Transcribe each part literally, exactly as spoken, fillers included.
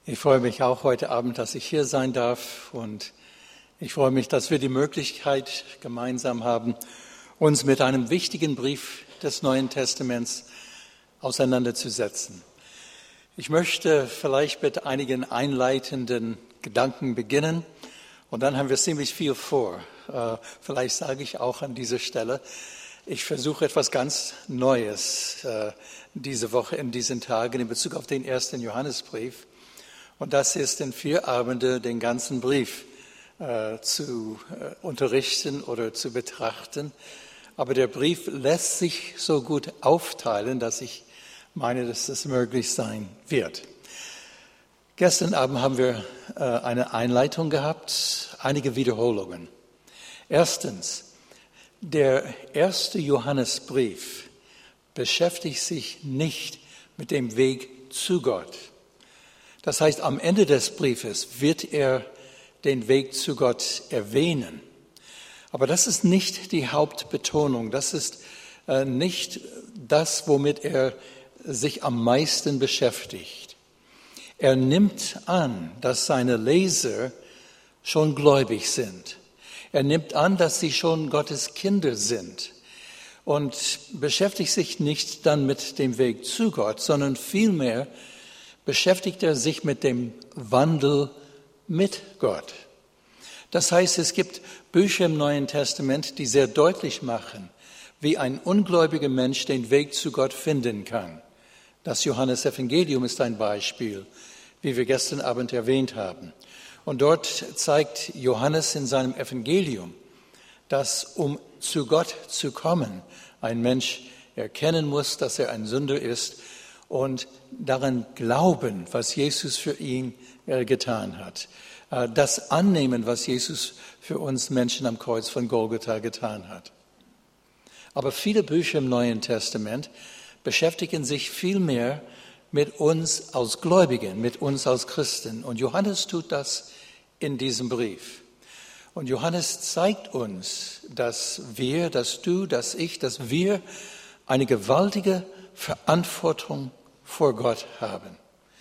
Ich freue mich auch heute Abend, dass ich hier sein darf, und ich freue mich, dass wir die Möglichkeit gemeinsam haben, uns mit einem wichtigen Brief des Neuen Testaments auseinanderzusetzen. Ich möchte vielleicht mit einigen einleitenden Gedanken beginnen, und dann haben wir ziemlich viel vor. Vielleicht sage ich auch an dieser Stelle, ich versuche etwas ganz Neues diese Woche, in diesen Tagen, in Bezug auf den ersten Johannesbrief. Und das ist in vier Abende den ganzen Brief äh, zu äh, unterrichten oder zu betrachten. Aber der Brief lässt sich so gut aufteilen, dass ich meine, dass das möglich sein wird. Gestern Abend haben wir äh, eine Einleitung gehabt, einige Wiederholungen. Erstens, der erste Johannesbrief beschäftigt sich nicht mit dem Weg zu Gott. Das heißt, am Ende des Briefes wird er den Weg zu Gott erwähnen. Aber das ist nicht die Hauptbetonung. Das ist äh, nicht das, womit er sich am meisten beschäftigt. Er nimmt an, dass seine Leser schon gläubig sind. Er nimmt an, dass sie schon Gottes Kinder sind. Und beschäftigt sich nicht dann mit dem Weg zu Gott, sondern vielmehr beschäftigt er sich mit dem Wandel mit Gott. Das heißt, es gibt Bücher im Neuen Testament, die sehr deutlich machen, wie ein ungläubiger Mensch den Weg zu Gott finden kann. Das Johannesevangelium ist ein Beispiel, wie wir gestern Abend erwähnt haben. Und dort zeigt Johannes in seinem Evangelium, dass um zu Gott zu kommen, ein Mensch erkennen muss, dass er ein Sünder ist, und daran glauben, was Jesus für ihn getan hat. Das annehmen, was Jesus für uns Menschen am Kreuz von Golgatha getan hat. Aber viele Bücher im Neuen Testament beschäftigen sich viel mehr mit uns als Gläubigen, mit uns als Christen. Und Johannes tut das in diesem Brief. Und Johannes zeigt uns, dass wir, dass du, dass ich, dass wir eine gewaltige Verantwortung vor Gott haben.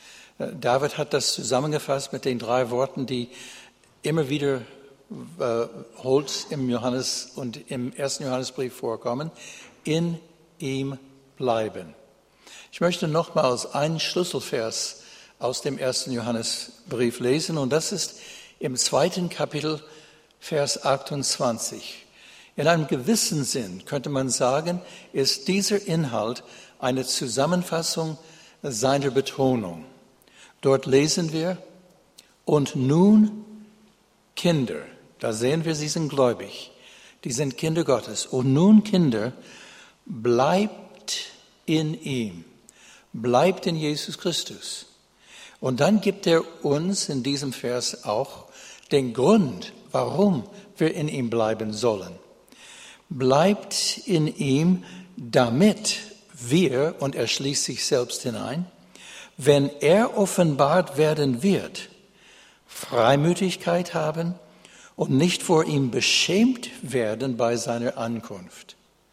David hat das zusammengefasst mit den drei Worten, die immer wieder äh, holt im Johannes und im ersten Johannesbrief vorkommen: in ihm bleiben. Ich möchte nochmals einen Schlüsselvers aus dem ersten Johannesbrief lesen, und das ist im zweiten Kapitel, Vers achtundzwanzig. In einem gewissen Sinn könnte man sagen, ist dieser Inhalt eine Zusammenfassung seiner Betonung. Dort lesen wir: Und nun, Kinder, da sehen wir, sie sind gläubig, die sind Kinder Gottes. Und nun, Kinder, bleibt in ihm, bleibt in Jesus Christus. Und dann gibt er uns in diesem Vers auch den Grund, warum wir in ihm bleiben sollen. Bleibt in ihm, damit wir, und er schließt sich selbst hinein, wenn er offenbart werden wird, Freimütigkeit haben und nicht vor ihm beschämt werden bei seiner Ankunft.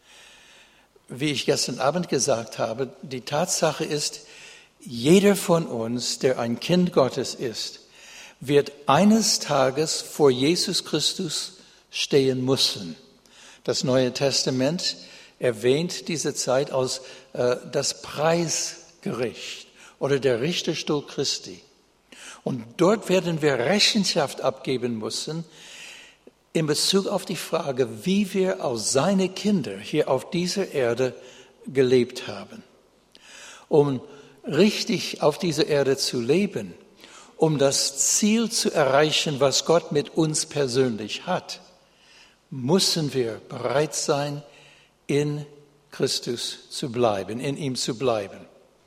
Wie ich gestern Abend gesagt habe, die Tatsache ist, jeder von uns, der ein Kind Gottes ist, wird eines Tages vor Jesus Christus stehen müssen. Das Neue Testament erwähnt diese Zeit als äh, das Preisgericht oder der Richterstuhl Christi. Und dort werden wir Rechenschaft abgeben müssen in Bezug auf die Frage, wie wir als seine Kinder hier auf dieser Erde gelebt haben. Um richtig auf dieser Erde zu leben, um das Ziel zu erreichen, was Gott mit uns persönlich hat, müssen wir bereit sein, in Christus zu bleiben, in ihm zu bleiben.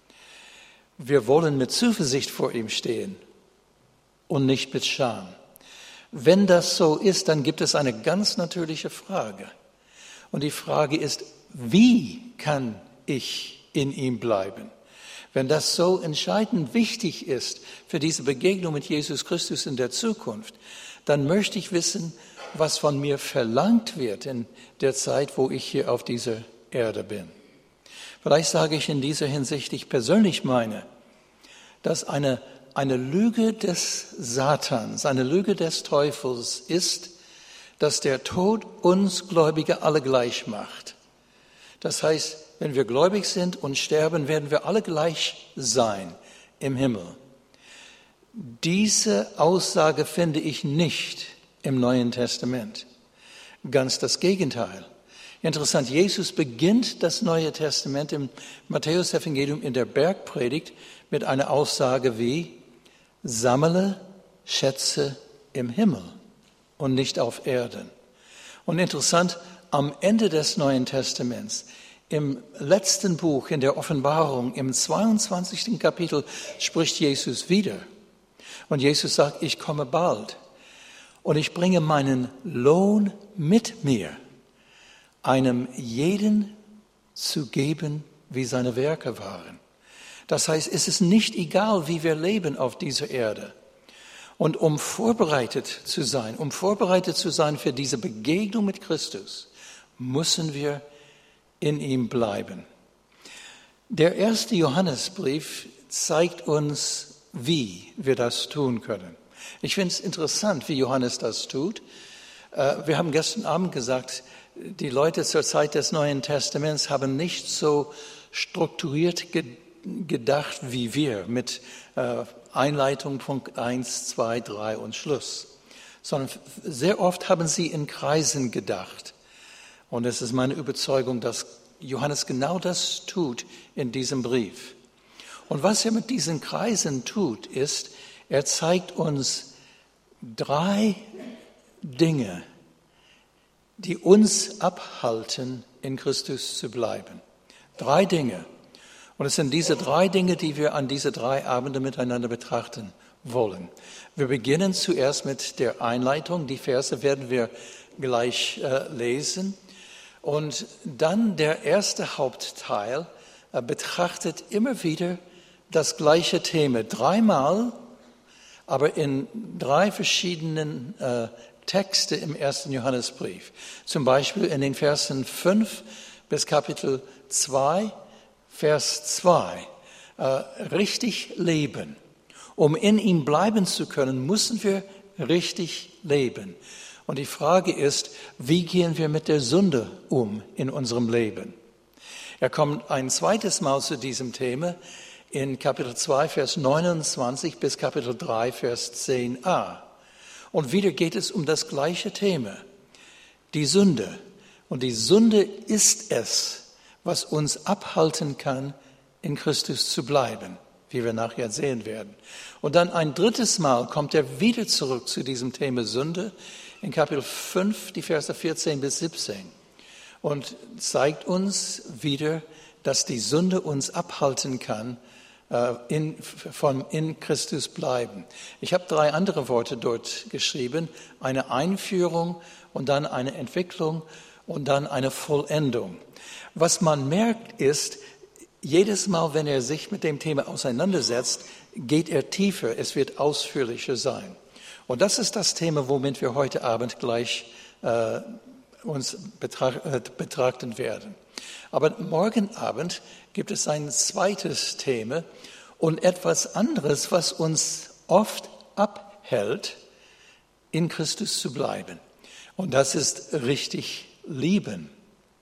Wir wollen mit Zuversicht vor ihm stehen und nicht mit Scham. Wenn das so ist, dann gibt es eine ganz natürliche Frage. Und die Frage ist, wie kann ich in ihm bleiben? Wenn das so entscheidend wichtig ist für diese Begegnung mit Jesus Christus in der Zukunft, dann möchte ich wissen, was von mir verlangt wird in der Zeit, wo ich hier auf dieser Erde bin. Vielleicht sage ich in dieser Hinsicht, ich persönlich meine, dass eine eine Lüge des Satans, eine Lüge des Teufels ist, dass der Tod uns Gläubige alle gleich macht. Das heißt, wenn wir gläubig sind und sterben, werden wir alle gleich sein im Himmel. Diese Aussage finde ich nicht im Neuen Testament. Ganz das Gegenteil. Interessant, Jesus beginnt das Neue Testament im Matthäus-Evangelium in der Bergpredigt mit einer Aussage wie: Sammle Schätze im Himmel und nicht auf Erden. Und interessant, am Ende des Neuen Testaments, im letzten Buch, in der Offenbarung, im zweiundzwanzigsten Kapitel, spricht Jesus wieder. Und Jesus sagt, ich komme bald und ich bringe meinen Lohn mit mir, einem jeden zu geben, wie seine Werke waren. Das heißt, es ist nicht egal, wie wir leben auf dieser Erde. Und um vorbereitet zu sein, um vorbereitet zu sein für diese Begegnung mit Christus, müssen wir in ihm bleiben. Der erste Johannesbrief zeigt uns, wie wir das tun können. Ich finde es interessant, wie Johannes das tut. Wir haben gestern Abend gesagt, die Leute zur Zeit des Neuen Testaments haben nicht so strukturiert gedacht wie wir mit Einleitung, Punkt eins, zwei, drei und Schluss, sondern sehr oft haben sie in Kreisen gedacht. Und es ist meine Überzeugung, dass Johannes genau das tut in diesem Brief. Und was er mit diesen Kreisen tut, ist, er zeigt uns drei Dinge, die uns abhalten, in Christus zu bleiben. Drei Dinge. Und es sind diese drei Dinge, die wir an diese drei Abende miteinander betrachten wollen. Wir beginnen zuerst mit der Einleitung. Die Verse werden wir gleich äh, lesen. Und dann der erste Hauptteil äh, betrachtet immer wieder das gleiche Thema. Dreimal, aber in drei verschiedenen äh, Texte im ersten Johannesbrief. Zum Beispiel in den Versen fünf bis Kapitel zwei, Vers zwei. Äh, richtig leben. Um in ihm bleiben zu können, müssen wir richtig leben. Und die Frage ist, wie gehen wir mit der Sünde um in unserem Leben? Er kommt ein zweites Mal zu diesem Thema in Kapitel zwei, Vers neunundzwanzig bis Kapitel drei, Vers zehn a. Und wieder geht es um das gleiche Thema, die Sünde. Und die Sünde ist es, was uns abhalten kann, in Christus zu bleiben, wie wir nachher sehen werden. Und dann ein drittes Mal kommt er wieder zurück zu diesem Thema Sünde in Kapitel fünf, die Verse vierzehn bis siebzehn. Und zeigt uns wieder, dass die Sünde uns abhalten kann, In, von in Christus bleiben. Ich habe drei andere Worte dort geschrieben. Eine Einführung und dann eine Entwicklung und dann eine Vollendung. Was man merkt ist, jedes Mal, wenn er sich mit dem Thema auseinandersetzt, geht er tiefer, es wird ausführlicher sein. Und das ist das Thema, womit wir heute Abend gleich äh, uns betra- äh, betrachten werden. Aber morgen Abend gibt es ein zweites Thema und etwas anderes, was uns oft abhält, in Christus zu bleiben. Und das ist richtig lieben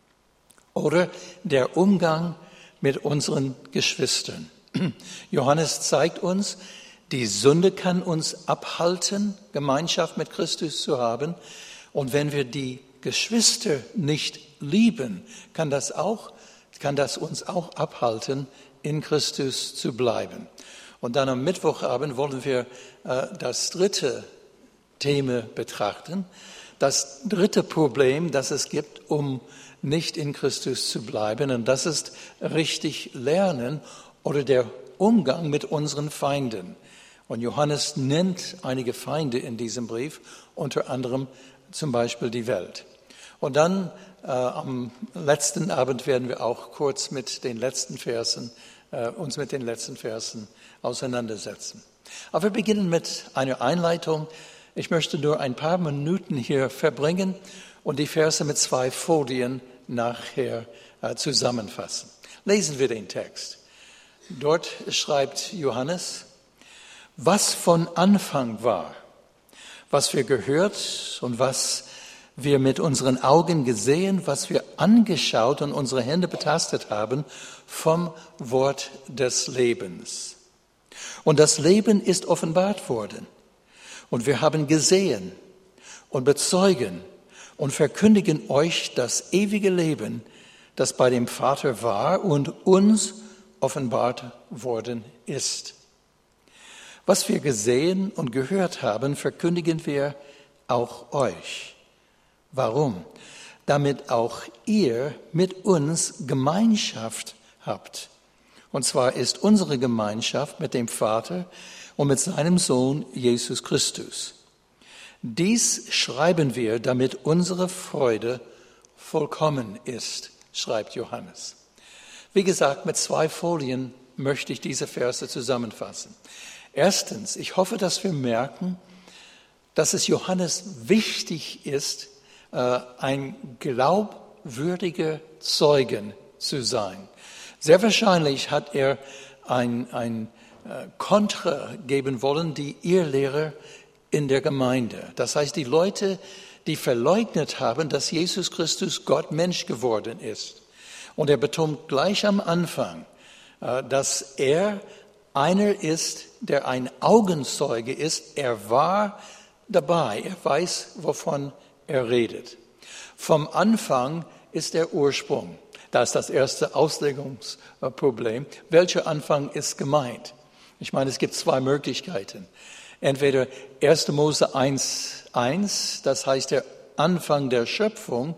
oder der Umgang mit unseren Geschwistern. Johannes zeigt uns, die Sünde kann uns abhalten, Gemeinschaft mit Christus zu haben. Und wenn wir die Geschwister nicht lieben, kann das auch, kann das uns auch abhalten, in Christus zu bleiben. Und dann am Mittwochabend wollen wir äh, das dritte Thema betrachten, das dritte Problem, das es gibt, um nicht in Christus zu bleiben. Und das ist richtig lernen oder der Umgang mit unseren Feinden. Und Johannes nennt einige Feinde in diesem Brief, unter anderem zum Beispiel die Welt. Und dann äh, am letzten Abend werden wir auch kurz mit den letzten Versen, äh, uns mit den letzten Versen auseinandersetzen. Aber wir beginnen mit einer Einleitung. Ich möchte nur ein paar Minuten hier verbringen und die Verse mit zwei Folien nachher äh, zusammenfassen. Lesen wir den Text. Dort schreibt Johannes: was von Anfang war, was wir gehört und was wir mit unseren Augen gesehen, was wir angeschaut und unsere Hände betastet haben vom Wort des Lebens. Und das Leben ist offenbart worden. Und wir haben gesehen und bezeugen und verkündigen euch das ewige Leben, das bei dem Vater war und uns offenbart worden ist. Was wir gesehen und gehört haben, verkündigen wir auch euch. Warum? Damit auch ihr mit uns Gemeinschaft habt. Und zwar ist unsere Gemeinschaft mit dem Vater und mit seinem Sohn Jesus Christus. Dies schreiben wir, damit unsere Freude vollkommen ist, schreibt Johannes. Wie gesagt, mit zwei Folien möchte ich diese Verse zusammenfassen. Erstens, ich hoffe, dass wir merken, dass es Johannes wichtig ist, ein glaubwürdiger Zeugen zu sein. Sehr wahrscheinlich hat er ein, ein Kontra geben wollen, die Irrlehrer in der Gemeinde. Das heißt, die Leute, die verleugnet haben, dass Jesus Christus Gott Mensch geworden ist. Und er betont gleich am Anfang, dass er einer ist, der ein Augenzeuge ist. Er war dabei, er weiß, wovon er redet. Vom Anfang ist der Ursprung. Das ist das erste Auslegungsproblem. Welcher Anfang ist gemeint? Ich meine, es gibt zwei Möglichkeiten. Entweder erster Mose eins eins, das heißt der Anfang der Schöpfung,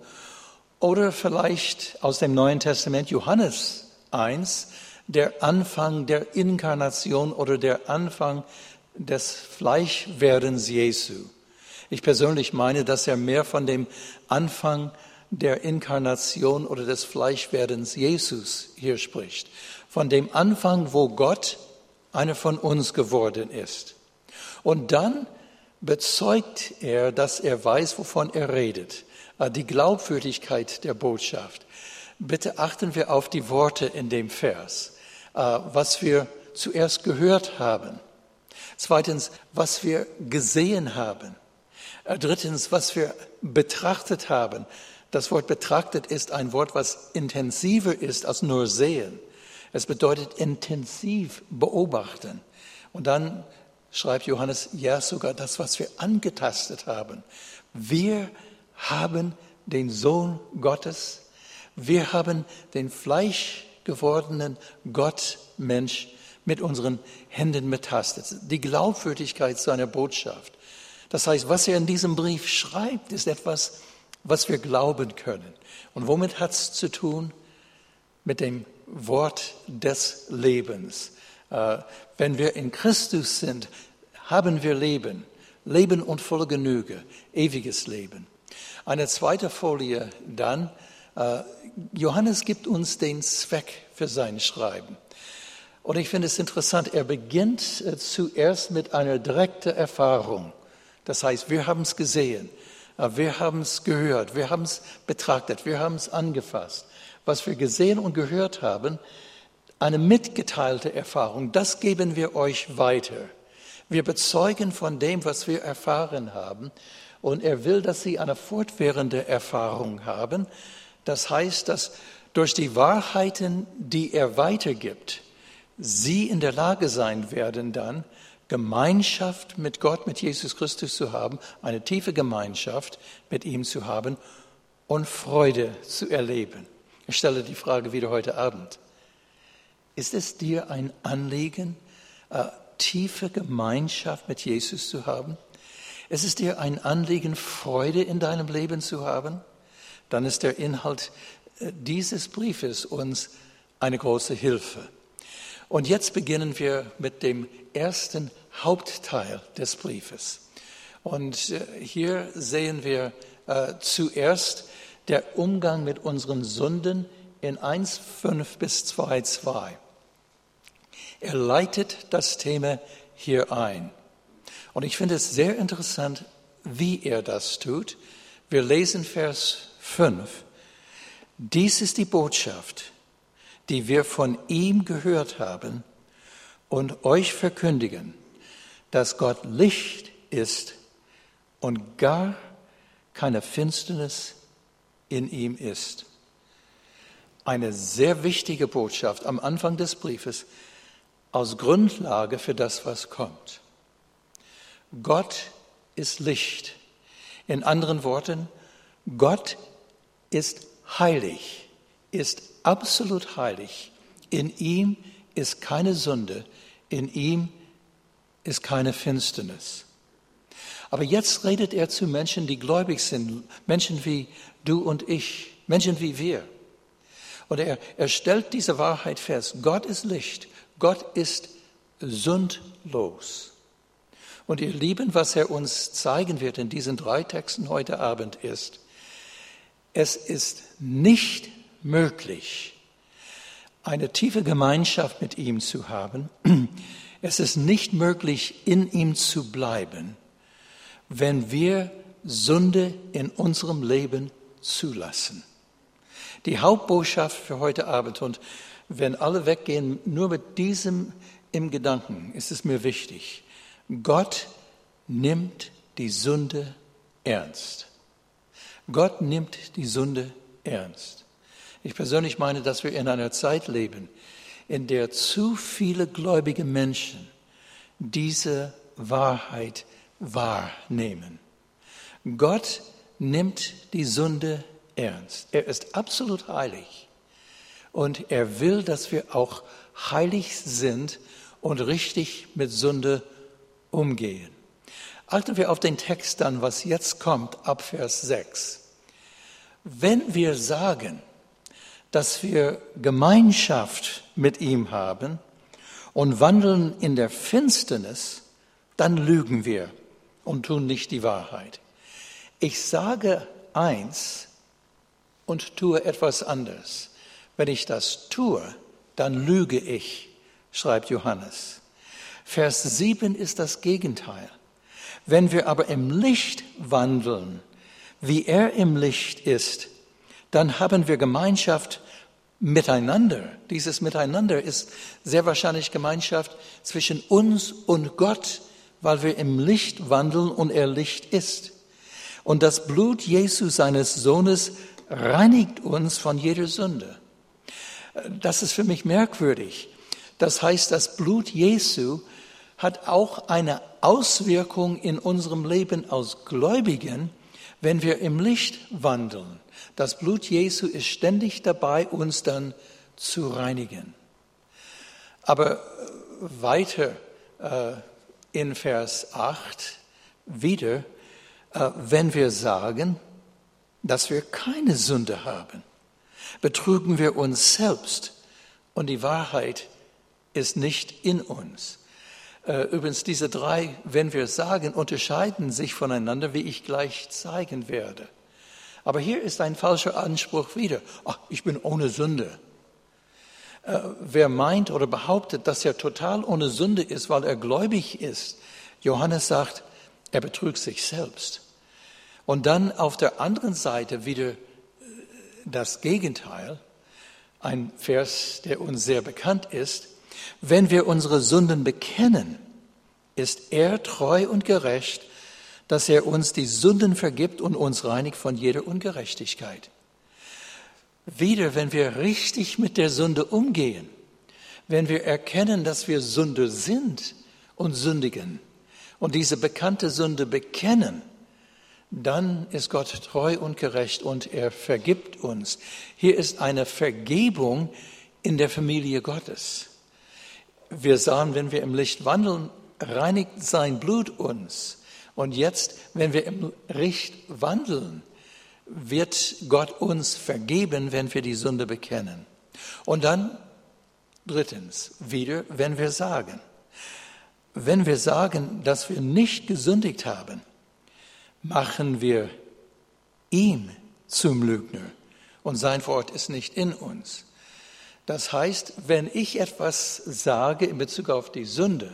oder vielleicht aus dem Neuen Testament Johannes eins, der Anfang der Inkarnation oder der Anfang des Fleischwerdens Jesu. Ich persönlich meine, dass er mehr von dem Anfang der Inkarnation oder des Fleischwerdens Jesus hier spricht. Von dem Anfang, wo Gott einer von uns geworden ist. Und dann bezeugt er, dass er weiß, wovon er redet. Die Glaubwürdigkeit der Botschaft. Bitte achten wir auf die Worte in dem Vers. Was wir zuerst gehört haben. Zweitens, was wir gesehen haben. Drittens, was wir betrachtet haben. Das Wort betrachtet ist ein Wort, was intensiver ist als nur sehen. Es bedeutet intensiv beobachten. Und dann schreibt Johannes, ja sogar das, was wir angetastet haben. Wir haben den Sohn Gottes, wir haben den fleischgewordenen Gott, Mensch, mit unseren Händen betastet. Die Glaubwürdigkeit seiner Botschaft. Das heißt, was er in diesem Brief schreibt, ist etwas, was wir glauben können. Und womit hat es zu tun? Mit dem Wort des Lebens. Äh, wenn wir in Christus sind, haben wir Leben. Leben und volle Genüge. Ewiges Leben. Eine zweite Folie dann. Äh, Johannes gibt uns den Zweck für sein Schreiben. Und ich finde es interessant, er beginnt äh, zuerst mit einer direkten Erfahrung. Das heißt, wir haben es gesehen, wir haben es gehört, wir haben es betrachtet, wir haben es angefasst. Was wir gesehen und gehört haben, eine mitgeteilte Erfahrung, das geben wir euch weiter. Wir bezeugen von dem, was wir erfahren haben. Und er will, dass sie eine fortwährende Erfahrung haben. Das heißt, dass durch die Wahrheiten, die er weitergibt, sie in der Lage sein werden, dann Gemeinschaft mit Gott, mit Jesus Christus zu haben, eine tiefe Gemeinschaft mit ihm zu haben und Freude zu erleben. Ich stelle die Frage wieder heute Abend. Ist es dir ein Anliegen, äh, tiefe Gemeinschaft mit Jesus zu haben? Ist es dir ein Anliegen, Freude in deinem Leben zu haben? Dann ist der Inhalt äh, dieses Briefes uns eine große Hilfe. Und jetzt beginnen wir mit dem ersten Hauptteil des Briefes. Und hier sehen wir äh, zuerst der Umgang mit unseren Sünden in eins fünf bis zwei zwei. Er leitet das Thema hier ein. Und ich finde es sehr interessant, wie er das tut. Wir lesen Vers fünf. Dies ist die Botschaft, die wir von ihm gehört haben und euch verkündigen, dass Gott Licht ist und gar keine Finsternis in ihm ist. Eine sehr wichtige Botschaft am Anfang des Briefes als Grundlage für das, was kommt. Gott ist Licht. In anderen Worten, Gott ist heilig, ist absolut heilig. In ihm ist keine Sünde, in ihm ist keine Finsternis. Aber jetzt redet er zu Menschen, die gläubig sind, Menschen wie du und ich, Menschen wie wir. Und er, er stellt diese Wahrheit fest. Gott ist Licht, Gott ist sündlos. Und ihr Lieben, was er uns zeigen wird in diesen drei Texten heute Abend ist, es ist nicht möglich, eine tiefe Gemeinschaft mit ihm zu haben. Es ist nicht möglich, in ihm zu bleiben, wenn wir Sünde in unserem Leben zulassen. Die Hauptbotschaft für heute Abend, und wenn alle weggehen, nur mit diesem im Gedanken, ist es mir wichtig. Gott nimmt die Sünde ernst. Gott nimmt die Sünde ernst. Ich persönlich meine, dass wir in einer Zeit leben, in der zu viele gläubige Menschen diese Wahrheit wahrnehmen. Gott nimmt die Sünde ernst. Er ist absolut heilig und er will, dass wir auch heilig sind und richtig mit Sünde umgehen. Achten wir auf den Text dann, was jetzt kommt, ab Vers sechs. Wenn wir sagen, dass wir Gemeinschaft mit ihm haben und wandeln in der Finsternis, dann lügen wir und tun nicht die Wahrheit. Ich sage eins und tue etwas anderes. Wenn ich das tue, dann lüge ich, schreibt Johannes. Vers sieben ist das Gegenteil. Wenn wir aber im Licht wandeln, wie er im Licht ist, dann haben wir Gemeinschaft miteinander. Dieses Miteinander ist sehr wahrscheinlich Gemeinschaft zwischen uns und Gott, weil wir im Licht wandeln und er Licht ist. Und das Blut Jesu, seines Sohnes, reinigt uns von jeder Sünde. Das ist für mich merkwürdig. Das heißt, das Blut Jesu hat auch eine Auswirkung in unserem Leben als Gläubigen, wenn wir im Licht wandeln. Das Blut Jesu ist ständig dabei, uns dann zu reinigen. Aber weiter äh, in Vers acht wieder, äh, wenn wir sagen, dass wir keine Sünde haben, betrügen wir uns selbst und die Wahrheit ist nicht in uns. Übrigens, diese drei, wenn wir sagen, unterscheiden sich voneinander, wie ich gleich zeigen werde. Aber hier ist ein falscher Anspruch wieder. Ach, ich bin ohne Sünde. Äh, wer meint oder behauptet, dass er total ohne Sünde ist, weil er gläubig ist, Johannes sagt, er betrügt sich selbst. Und dann auf der anderen Seite wieder das Gegenteil, ein Vers, der uns sehr bekannt ist. Wenn wir unsere Sünden bekennen, ist er treu und gerecht, dass er uns die Sünden vergibt und uns reinigt von jeder Ungerechtigkeit. Wieder, wenn wir richtig mit der Sünde umgehen, wenn wir erkennen, dass wir Sünder sind und sündigen und diese bekannte Sünde bekennen, dann ist Gott treu und gerecht und er vergibt uns. Hier ist eine Vergebung in der Familie Gottes. Wir sahen, wenn wir im Licht wandeln, reinigt sein Blut uns. Und jetzt, wenn wir im Licht wandeln, wird Gott uns vergeben, wenn wir die Sünde bekennen. Und dann, drittens, wieder, wenn wir sagen, wenn wir sagen, dass wir nicht gesündigt haben, machen wir ihn zum Lügner und sein Wort ist nicht in uns. Das heißt, wenn ich etwas sage in Bezug auf die Sünde,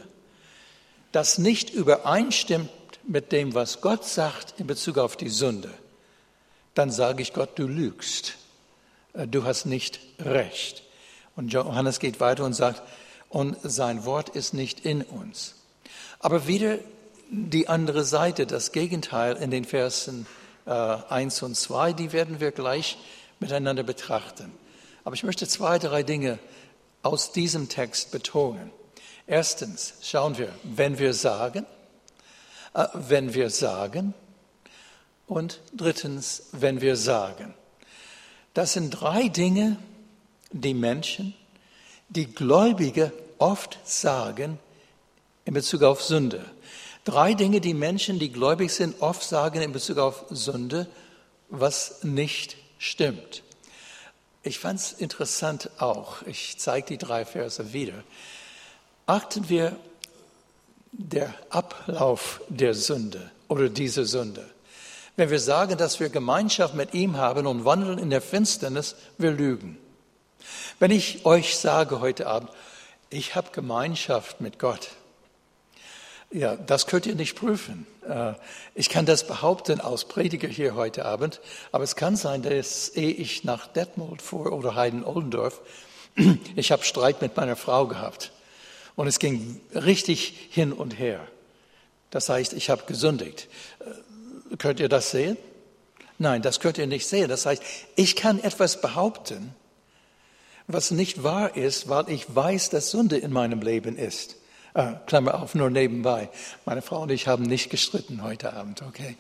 das nicht übereinstimmt mit dem, was Gott sagt in Bezug auf die Sünde, dann sage ich Gott, du lügst, du hast nicht recht. Und Johannes geht weiter und sagt, und sein Wort ist nicht in uns. Aber wieder die andere Seite, das Gegenteil in den Versen äh, eins und zwei, die werden wir gleich miteinander betrachten. Aber ich möchte zwei, drei Dinge aus diesem Text betonen. Erstens, schauen wir, wenn wir sagen, äh, wenn wir sagen und drittens, wenn wir sagen. Das sind drei Dinge, die Menschen, die Gläubige oft sagen in Bezug auf Sünde. Drei Dinge, die Menschen, die gläubig sind, oft sagen in Bezug auf Sünde, was nicht stimmt. Ich fand es interessant auch, ich zeige die drei Verse wieder. Achten wir der Ablauf der Sünde oder dieser Sünde. Wenn wir sagen, dass wir Gemeinschaft mit ihm haben und wandeln in der Finsternis, wir lügen. Wenn ich euch sage heute Abend, ich habe Gemeinschaft mit Gott, ja, das könnt ihr nicht prüfen. Ich kann das behaupten als Prediger hier heute Abend, aber es kann sein, dass ehe ich nach Detmold fuhr oder Heiden-Oldendorf, ich habe Streit mit meiner Frau gehabt und es ging richtig hin und her. Das heißt, ich habe gesündigt. Könnt ihr das sehen? Nein, das könnt ihr nicht sehen. Das heißt, ich kann etwas behaupten, was nicht wahr ist, weil ich weiß, dass Sünde in meinem Leben ist. Äh, Klammer auf, nur nebenbei. Meine Frau und ich haben nicht gestritten heute Abend, okay?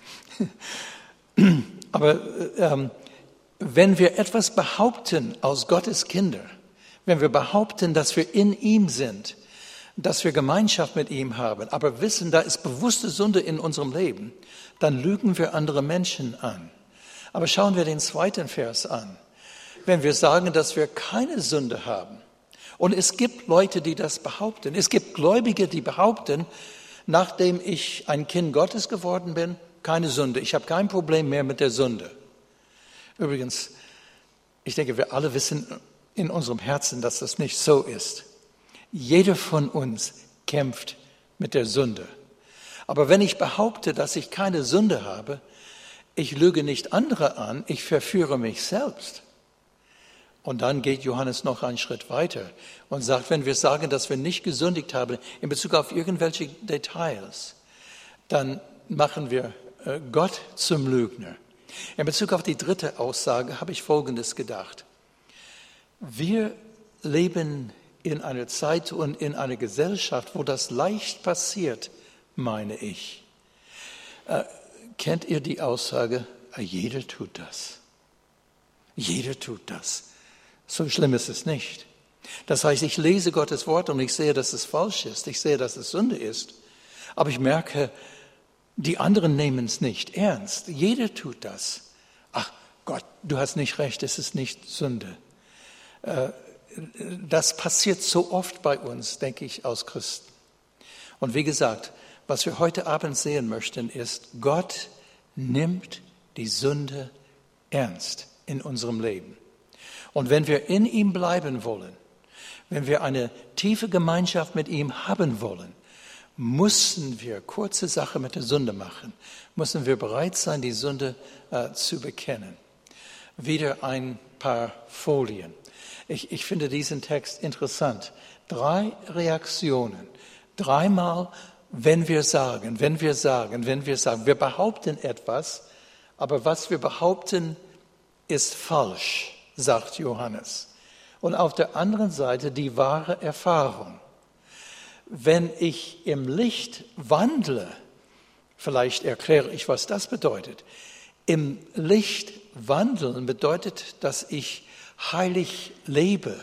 Aber ähm, wenn wir etwas behaupten aus Gottes Kinder, wenn wir behaupten, dass wir in ihm sind, dass wir Gemeinschaft mit ihm haben, aber wissen, da ist bewusste Sünde in unserem Leben, dann lügen wir andere Menschen an. Aber schauen wir den zweiten Vers an. Wenn wir sagen, dass wir keine Sünde haben, und es gibt Leute, die das behaupten, es gibt Gläubige, die behaupten, nachdem ich ein Kind Gottes geworden bin, keine Sünde, ich habe kein Problem mehr mit der Sünde. Übrigens, ich denke, wir alle wissen in unserem Herzen, dass das nicht so ist. Jeder von uns kämpft mit der Sünde. Aber wenn ich behaupte, dass ich keine Sünde habe, ich lüge nicht andere an, ich verführe mich selbst. Und dann geht Johannes noch einen Schritt weiter und sagt, wenn wir sagen, dass wir nicht gesündigt haben in Bezug auf irgendwelche Details, dann machen wir Gott zum Lügner. In Bezug auf die dritte Aussage habe ich Folgendes gedacht. Wir leben in einer Zeit und in einer Gesellschaft, wo das leicht passiert, meine ich. Äh, kennt ihr die Aussage, jeder tut das? Jeder tut das. So schlimm ist es nicht. Das heißt, ich lese Gottes Wort und ich sehe, dass es falsch ist. Ich sehe, dass es Sünde ist. Aber ich merke, die anderen nehmen es nicht ernst. Jeder tut das. Ach Gott, du hast nicht recht, es ist nicht Sünde. Äh, Das passiert so oft bei uns, denke ich, als Christen. Und wie gesagt, was wir heute Abend sehen möchten, ist, Gott nimmt die Sünde ernst in unserem Leben. Und wenn wir in ihm bleiben wollen, wenn wir eine tiefe Gemeinschaft mit ihm haben wollen, müssen wir, kurze Sache mit der Sünde machen, müssen wir bereit sein, die Sünde äh, zu bekennen. Wieder ein paar Folien. Ich, ich finde diesen Text interessant. Drei Reaktionen. Dreimal, wenn wir sagen, wenn wir sagen, wenn wir sagen. Wir behaupten etwas, aber was wir behaupten, ist falsch, sagt Johannes. Und auf der anderen Seite die wahre Erfahrung. Wenn ich im Licht wandle, vielleicht erkläre ich, was das bedeutet. Im Licht wandeln bedeutet, dass ich heilig lebe.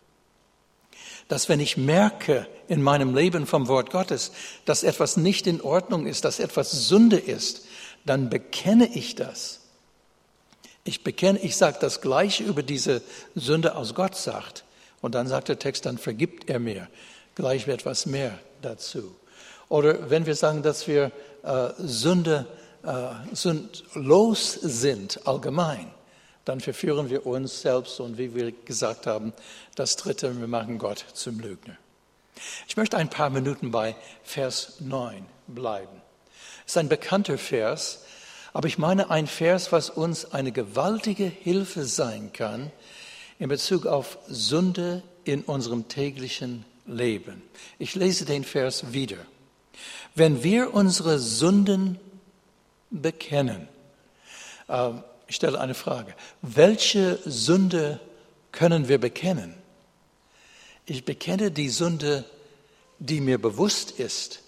Dass wenn ich merke in meinem Leben vom Wort Gottes, dass etwas nicht in Ordnung ist, dass etwas Sünde ist, dann bekenne ich das. Ich bekenne, ich sage das Gleiche über diese Sünde, als Gott sagt. Und dann sagt der Text, dann vergibt er mir. Gleich etwas mehr dazu. Oder wenn wir sagen, dass wir äh, Sünde, äh, sündlos sind, allgemein, dann verführen wir uns selbst und wie wir gesagt haben, das Dritte, wir machen Gott zum Lügner. Ich möchte ein paar Minuten bei Vers neun bleiben. Es ist ein bekannter Vers, aber ich meine ein Vers, was uns eine gewaltige Hilfe sein kann in Bezug auf Sünde in unserem täglichen Leben. Ich lese den Vers wieder. Wenn wir unsere Sünden bekennen, äh, ich stelle eine Frage, welche Sünde können wir bekennen? Ich bekenne die Sünde, die mir bewusst ist.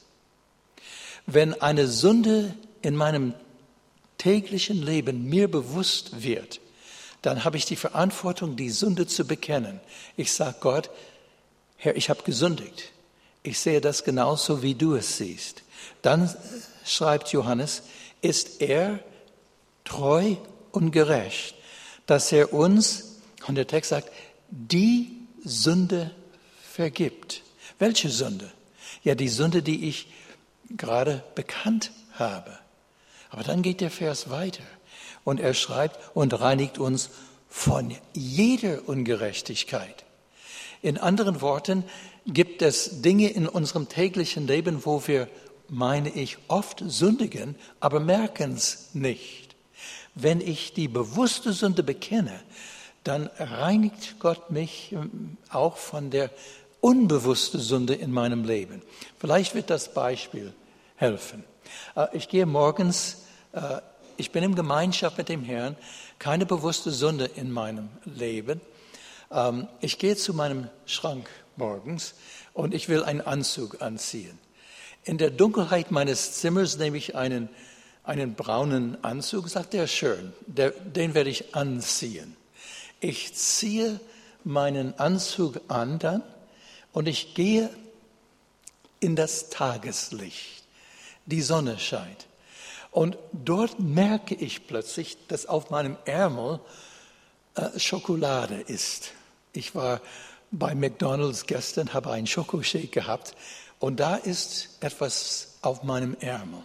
Wenn eine Sünde in meinem täglichen Leben mir bewusst wird, dann habe ich die Verantwortung, die Sünde zu bekennen. Ich sage Gott, Herr, ich habe gesündigt. Ich sehe das genauso, wie du es siehst. Dann schreibt Johannes, ist er treu und gerecht, dass er uns, und der Text sagt, die Sünde vergibt. Welche Sünde? Ja, die Sünde, die ich gerade bekannt habe. Aber dann geht der Vers weiter und er schreibt und reinigt uns von jeder Ungerechtigkeit. In anderen Worten gibt es Dinge in unserem täglichen Leben, wo wir, meine ich, oft sündigen, aber merken es nicht. Wenn ich die bewusste Sünde bekenne, dann reinigt Gott mich auch von der unbewussten Sünde in meinem Leben. Vielleicht wird das Beispiel helfen. Ich gehe morgens, ich bin in Gemeinschaft mit dem Herrn, keine bewusste Sünde in meinem Leben. Ich gehe zu meinem Schrank morgens und ich will einen Anzug anziehen. In der Dunkelheit meines Zimmers nehme ich einen, einen braunen Anzug, sagt er, schön, der, den werde ich anziehen. Ich ziehe meinen Anzug an dann und ich gehe in das Tageslicht. Die Sonne scheint. Und dort merke ich plötzlich, dass auf meinem Ärmel äh, Schokolade ist. Ich war bei McDonald's gestern, habe einen Schokoshake gehabt und da ist etwas auf meinem Ärmel.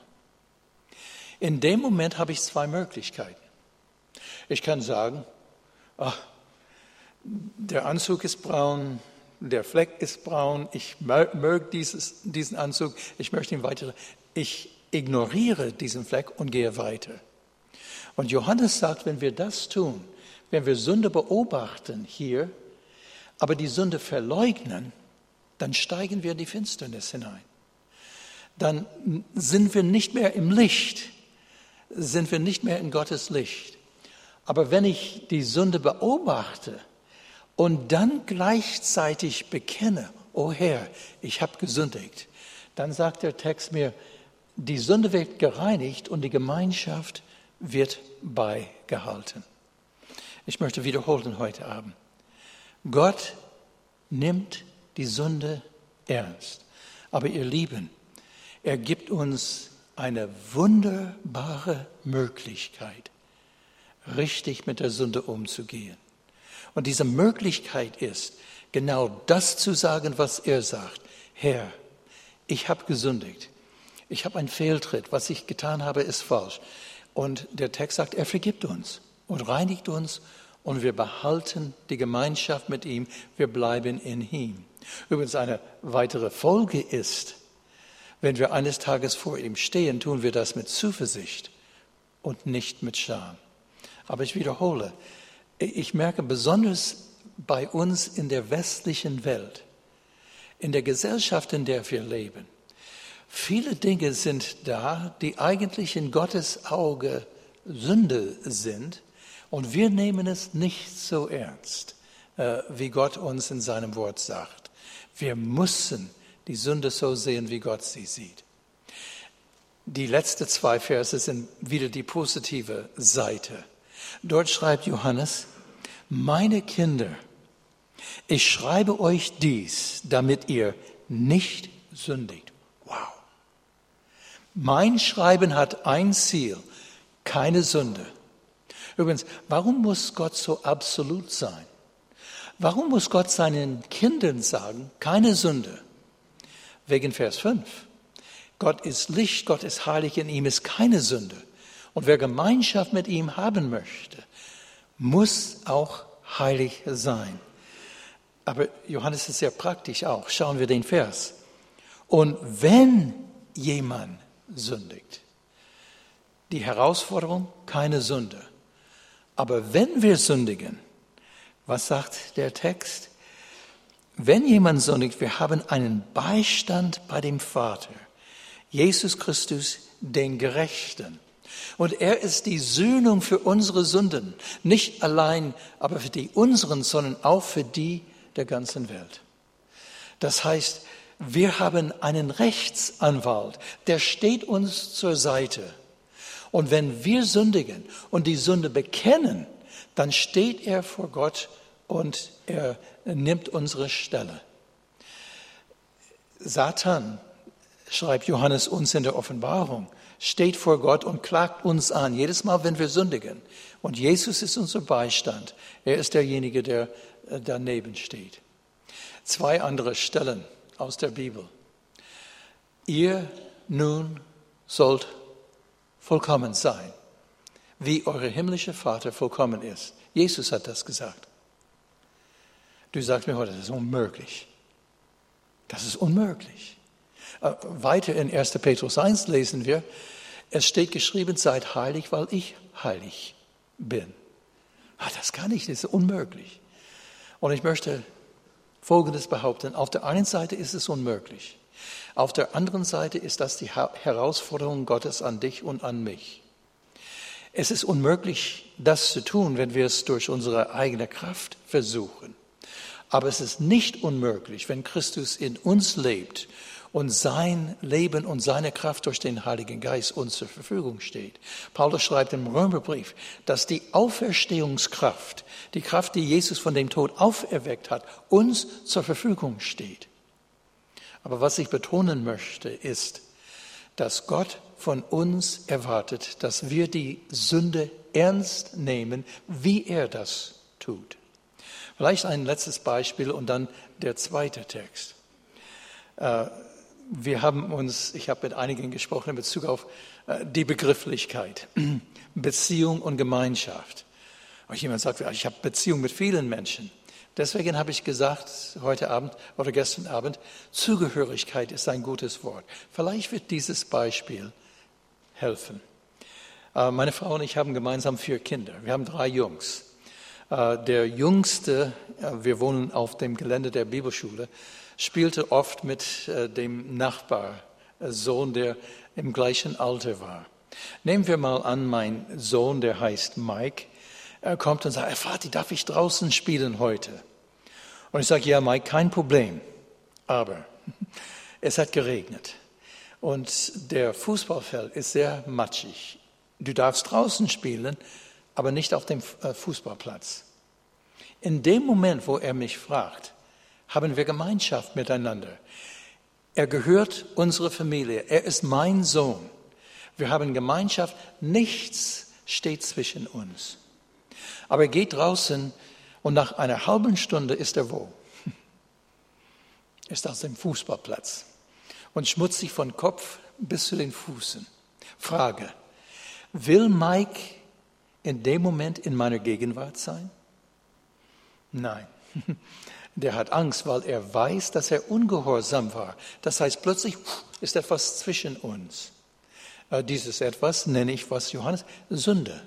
In dem Moment habe ich zwei Möglichkeiten. Ich kann sagen, ach, der Anzug ist braun, der Fleck ist braun, ich möge dieses, diesen Anzug, ich möchte ihn weiter. Ich ignoriere diesen Fleck und gehe weiter. Und Johannes sagt, wenn wir das tun, wenn wir Sünde beobachten hier, aber die Sünde verleugnen, dann steigen wir in die Finsternis hinein. Dann sind wir nicht mehr im Licht, sind wir nicht mehr in Gottes Licht. Aber wenn ich die Sünde beobachte und dann gleichzeitig bekenne, oh Herr, ich habe gesündigt, dann sagt der Text mir, die Sünde wird gereinigt und die Gemeinschaft wird beigehalten. Ich möchte wiederholen heute Abend. Gott nimmt die Sünde ernst. Aber ihr Lieben, er gibt uns eine wunderbare Möglichkeit, richtig mit der Sünde umzugehen. Und diese Möglichkeit ist, genau das zu sagen, was er sagt. Herr, ich habe gesündigt. Ich habe einen Fehltritt. Was ich getan habe, ist falsch. Und der Text sagt, er vergibt uns und reinigt uns und wir behalten die Gemeinschaft mit ihm. Wir bleiben in ihm. Übrigens eine weitere Folge ist, wenn wir eines Tages vor ihm stehen, tun wir das mit Zuversicht und nicht mit Scham. Aber ich wiederhole, ich merke besonders bei uns in der westlichen Welt, in der Gesellschaft, in der wir leben, viele Dinge sind da, die eigentlich in Gottes Auge Sünde sind und wir nehmen es nicht so ernst, wie Gott uns in seinem Wort sagt. Wir müssen die Sünde so sehen, wie Gott sie sieht. Die letzten zwei Verse sind wieder die positive Seite. Dort schreibt Johannes, meine Kinder, ich schreibe euch dies, damit ihr nicht sündigt. Wow. Mein Schreiben hat ein Ziel, keine Sünde. Übrigens, warum muss Gott so absolut sein? Warum muss Gott seinen Kindern sagen, keine Sünde? Wegen Vers fünf. Gott ist Licht, Gott ist heilig, in ihm ist keine Sünde. Und wer Gemeinschaft mit ihm haben möchte, muss auch heilig sein. Aber Johannes ist sehr praktisch auch. Schauen wir den Vers. Und wenn jemand sündigt, die Herausforderung, keine Sünde. Aber wenn wir sündigen, was sagt der Text? Wenn jemand sündigt, wir haben einen Beistand bei dem Vater, Jesus Christus, den Gerechten. Und er ist die Sühnung für unsere Sünden. Nicht allein, aber für die unseren, sondern auch für die der ganzen Welt. Das heißt, wir haben einen Rechtsanwalt, der steht uns zur Seite. Und wenn wir sündigen und die Sünde bekennen, dann steht er vor Gott und er nimmt unsere Stelle. Satan, schreibt Johannes uns in der Offenbarung, steht vor Gott und klagt uns an, jedes Mal, wenn wir sündigen. Und Jesus ist unser Beistand. Er ist derjenige, der daneben steht. Zwei andere Stellen aus der Bibel. Ihr nun sollt vollkommen sein, wie euer himmlischer Vater vollkommen ist. Jesus hat das gesagt. Du sagst mir heute, das ist unmöglich. Das ist unmöglich. Äh, weiter in erster Petrus eins lesen wir, es steht geschrieben, seid heilig, weil ich heilig bin. Ah, das kann ich, das ist unmöglich. Und ich möchte Folgendes behaupten. Auf der einen Seite ist es unmöglich. Auf der anderen Seite ist das die Herausforderung Gottes an dich und an mich. Es ist unmöglich, das zu tun, wenn wir es durch unsere eigene Kraft versuchen. Aber es ist nicht unmöglich, wenn Christus in uns lebt und sein Leben und seine Kraft durch den Heiligen Geist uns zur Verfügung steht. Paulus schreibt im Römerbrief, dass die Auferstehungskraft, die Kraft, die Jesus von dem Tod auferweckt hat, uns zur Verfügung steht. Aber was ich betonen möchte, ist, dass Gott von uns erwartet, dass wir die Sünde ernst nehmen, wie er das tut. Vielleicht ein letztes Beispiel und dann der zweite Text. Wir haben uns, ich habe mit einigen gesprochen in Bezug auf die Begrifflichkeit, Beziehung und Gemeinschaft. Und jemand sagt, ich habe Beziehung mit vielen Menschen. Deswegen habe ich gesagt, heute Abend oder gestern Abend, Zugehörigkeit ist ein gutes Wort. Vielleicht wird dieses Beispiel helfen. Meine Frau und ich haben gemeinsam vier Kinder. Wir haben drei Jungs. Der Jüngste, wir wohnen auf dem Gelände der Bibelschule, spielte oft mit dem Nachbarsohn, der im gleichen Alter war. Nehmen wir mal an, mein Sohn, der heißt Mike, er kommt und sagt, hey, Vati, darf ich draußen spielen heute? Und ich sage, ja, Mike, kein Problem. Aber es hat geregnet und der Fußballfeld ist sehr matschig. Du darfst draußen spielen, aber nicht auf dem Fußballplatz. In dem Moment, wo er mich fragt, haben wir Gemeinschaft miteinander. Er gehört unserer Familie. Er ist mein Sohn. Wir haben Gemeinschaft. Nichts steht zwischen uns. Aber er geht draußen und nach einer halben Stunde ist er wo? Ist auf dem Fußballplatz und schmutzig von Kopf bis zu den Füßen. Frage, will Mike in dem Moment in meiner Gegenwart sein? Nein. Der hat Angst, weil er weiß, dass er ungehorsam war. Das heißt, plötzlich ist etwas zwischen uns. Dieses Etwas nenne ich, was Johannes, Sünde.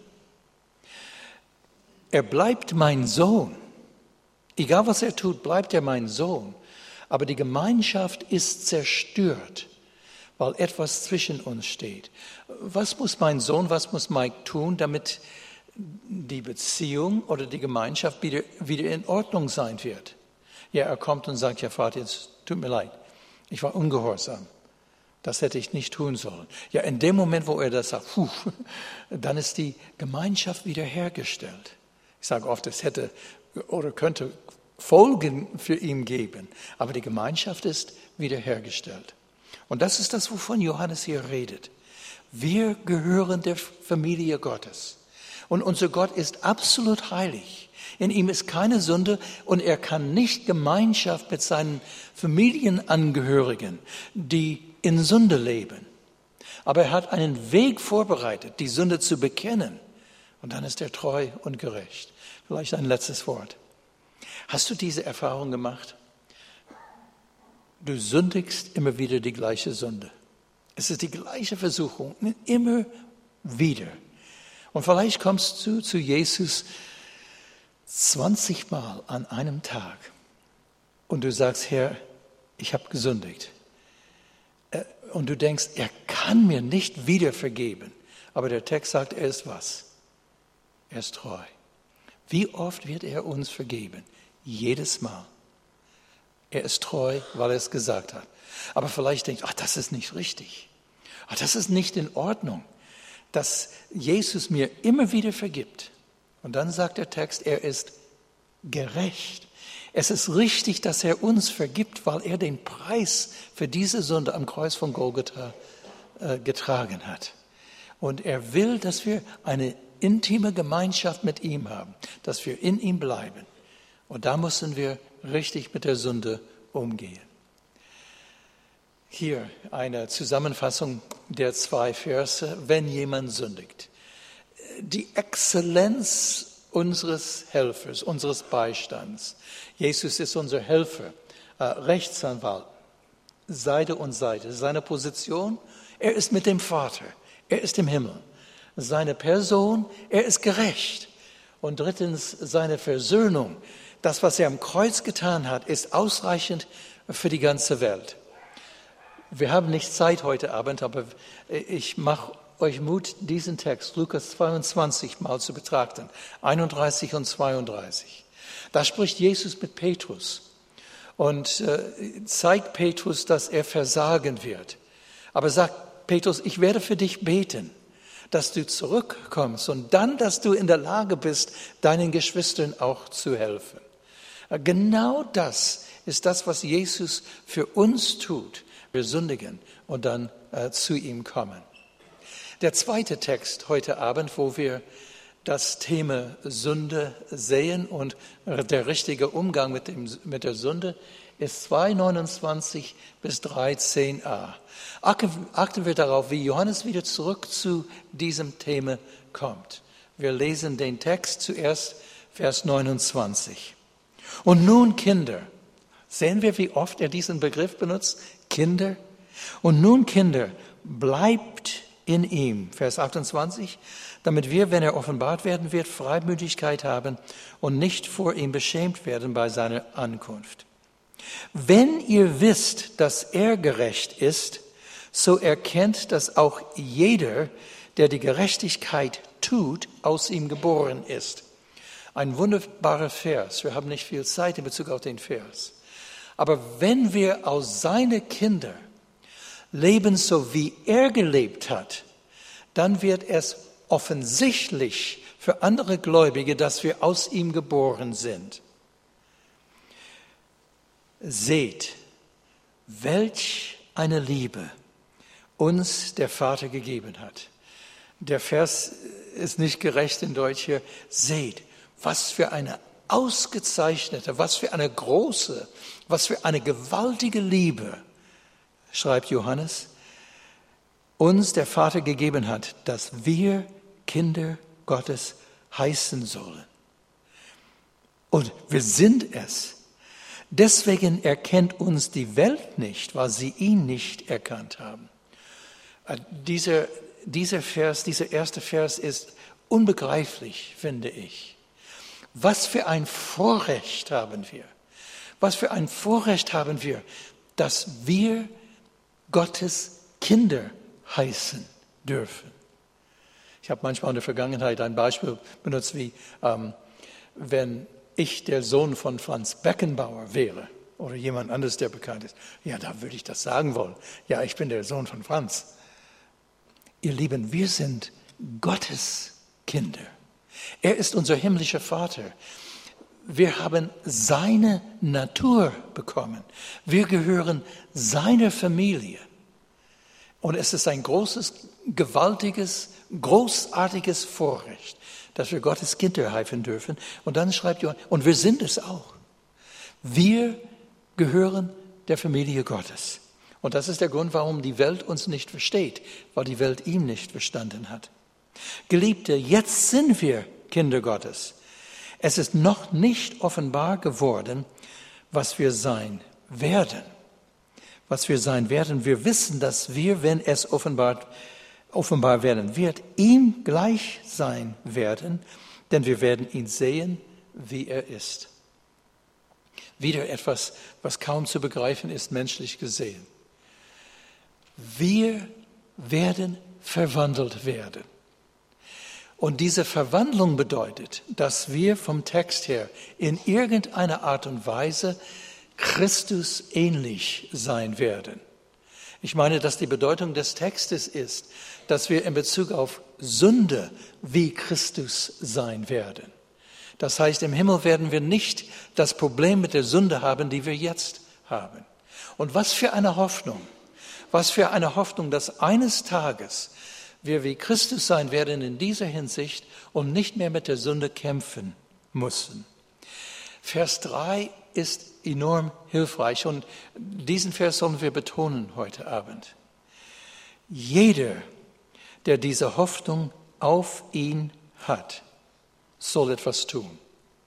Er bleibt mein Sohn. Egal was er tut, bleibt er mein Sohn. Aber die Gemeinschaft ist zerstört, weil etwas zwischen uns steht. Was muss mein Sohn, was muss Mike tun, damit die Beziehung oder die Gemeinschaft wieder, wieder in Ordnung sein wird? Ja, er kommt und sagt, ja Vater, es tut mir leid, ich war ungehorsam. Das hätte ich nicht tun sollen. Ja, in dem Moment, wo er das sagt, puh, dann ist die Gemeinschaft wiederhergestellt. Ich sage oft, es hätte oder könnte Folgen für ihn geben, aber die Gemeinschaft ist wiederhergestellt. Und das ist das, wovon Johannes hier redet. Wir gehören der Familie Gottes. Und unser Gott ist absolut heilig. In ihm ist keine Sünde und er kann nicht Gemeinschaft mit seinen Familienangehörigen, die in Sünde leben. Aber er hat einen Weg vorbereitet, die Sünde zu bekennen. Und dann ist er treu und gerecht. Vielleicht ein letztes Wort. Hast du diese Erfahrung gemacht? Du sündigst immer wieder die gleiche Sünde. Es ist die gleiche Versuchung, immer wieder. Und vielleicht kommst du zu Jesus zwanzig Mal an einem Tag und du sagst, Herr, ich habe gesündigt. und du denkst, er kann mir nicht wieder vergeben. Aber der Text sagt, er ist was? Er ist treu. Wie oft wird er uns vergeben? Jedes Mal. Er ist treu, weil er es gesagt hat. Aber vielleicht denkt, ach, das ist nicht richtig. Ach, das ist nicht in Ordnung, dass Jesus mir immer wieder vergibt. Und dann sagt der Text, er ist gerecht. Es ist richtig, dass er uns vergibt, weil er den Preis für diese Sünde am Kreuz von Golgatha äh, getragen hat. Und er will, dass wir eine intime Gemeinschaft mit ihm haben, dass wir in ihm bleiben. Und da müssen wir richtig mit der Sünde umgehen. Hier eine Zusammenfassung der zwei Verse, wenn jemand sündigt. Die Exzellenz unseres Helfers, unseres Beistands. Jesus ist unser Helfer, äh, Rechtsanwalt, Seite und Seite. Seine Position, er ist mit dem Vater, er ist im Himmel. Seine Person, er ist gerecht. Und drittens, seine Versöhnung. Das, was er am Kreuz getan hat, ist ausreichend für die ganze Welt. Wir haben nicht Zeit heute Abend, aber ich mache euch Mut, diesen Text, Lukas zweiundzwanzig, mal zu betrachten. einunddreißig und zweiunddreißig. Da spricht Jesus mit Petrus und äh, zeigt Petrus, dass er versagen wird. Aber sagt Petrus, ich werde für dich beten, dass du zurückkommst und dann, dass du in der Lage bist, deinen Geschwistern auch zu helfen. Genau das ist das, was Jesus für uns tut. Wir sündigen und dann äh, zu ihm kommen. Der zweite Text heute Abend, wo wir das Thema Sünde sehen und der richtige Umgang mit, dem, mit der Sünde, ist zwei neunundzwanzig bis drei zehn a. Achten wir darauf, wie Johannes wieder zurück zu diesem Thema kommt. Wir lesen den Text zuerst, Vers neunundzwanzig. Und nun, Kinder, sehen wir, wie oft er diesen Begriff benutzt? Kinder. Und nun, Kinder, bleibt in ihm, Vers achtundzwanzig, damit wir, wenn er offenbart werden wird, Freimütigkeit haben und nicht vor ihm beschämt werden bei seiner Ankunft. Wenn ihr wisst, dass er gerecht ist, so erkennt, dass auch jeder, der die Gerechtigkeit tut, aus ihm geboren ist. Ein wunderbarer Vers. Wir haben nicht viel Zeit in Bezug auf den Vers. Aber wenn wir aus seinen Kindern leben, so wie er gelebt hat, dann wird es offensichtlich für andere Gläubige, dass wir aus ihm geboren sind. Seht, welch eine Liebe uns der Vater gegeben hat. Der Vers ist nicht gerecht in Deutsch hier. Seht, was für eine ausgezeichnete, was für eine große, was für eine gewaltige Liebe, schreibt Johannes, uns der Vater gegeben hat, dass wir Kinder Gottes heißen sollen. Und wir sind es. Deswegen erkennt uns die Welt nicht, weil sie ihn nicht erkannt haben. Dieser, dieser Vers, dieser erste Vers ist unbegreiflich, finde ich. Was für ein Vorrecht haben wir? Was für ein Vorrecht haben wir, dass wir Gottes Kinder heißen dürfen. Ich habe manchmal in der Vergangenheit ein Beispiel benutzt, wie ähm, wenn ich der Sohn von Franz Beckenbauer wäre oder jemand anderes, der bekannt ist. Ja, da würde ich das sagen wollen. Ja, ich bin der Sohn von Franz. Ihr Lieben, wir sind Gottes Kinder. Er ist unser himmlischer Vater. Wir haben seine Natur bekommen. Wir gehören seiner Familie. Und es ist ein großes, gewaltiges, großartiges Vorrecht, dass wir Gottes Kinder heißen dürfen. Und dann schreibt Johannes, und wir sind es auch. Wir gehören der Familie Gottes. Und das ist der Grund, warum die Welt uns nicht versteht, weil die Welt ihm nicht verstanden hat. Geliebte, jetzt sind wir Kinder Gottes. Es ist noch nicht offenbar geworden, was wir sein werden. Was wir sein werden. Wir wissen, dass wir, wenn es offenbar, offenbar werden wird, ihm gleich sein werden, denn wir werden ihn sehen, wie er ist. Wieder etwas, was kaum zu begreifen ist, menschlich gesehen. Wir werden verwandelt werden. Und diese Verwandlung bedeutet, dass wir vom Text her in irgendeiner Art und Weise Christus ähnlich sein werden. Ich meine, dass die Bedeutung des Textes ist, dass wir in Bezug auf Sünde wie Christus sein werden. Das heißt, im Himmel werden wir nicht das Problem mit der Sünde haben, die wir jetzt haben. Und was für eine Hoffnung, was für eine Hoffnung, dass eines Tages wir wie Christus sein werden in dieser Hinsicht und nicht mehr mit der Sünde kämpfen müssen. Vers drei ist enorm hilfreich und diesen Vers sollen wir betonen heute Abend. Jeder, der diese Hoffnung auf ihn hat, soll etwas tun.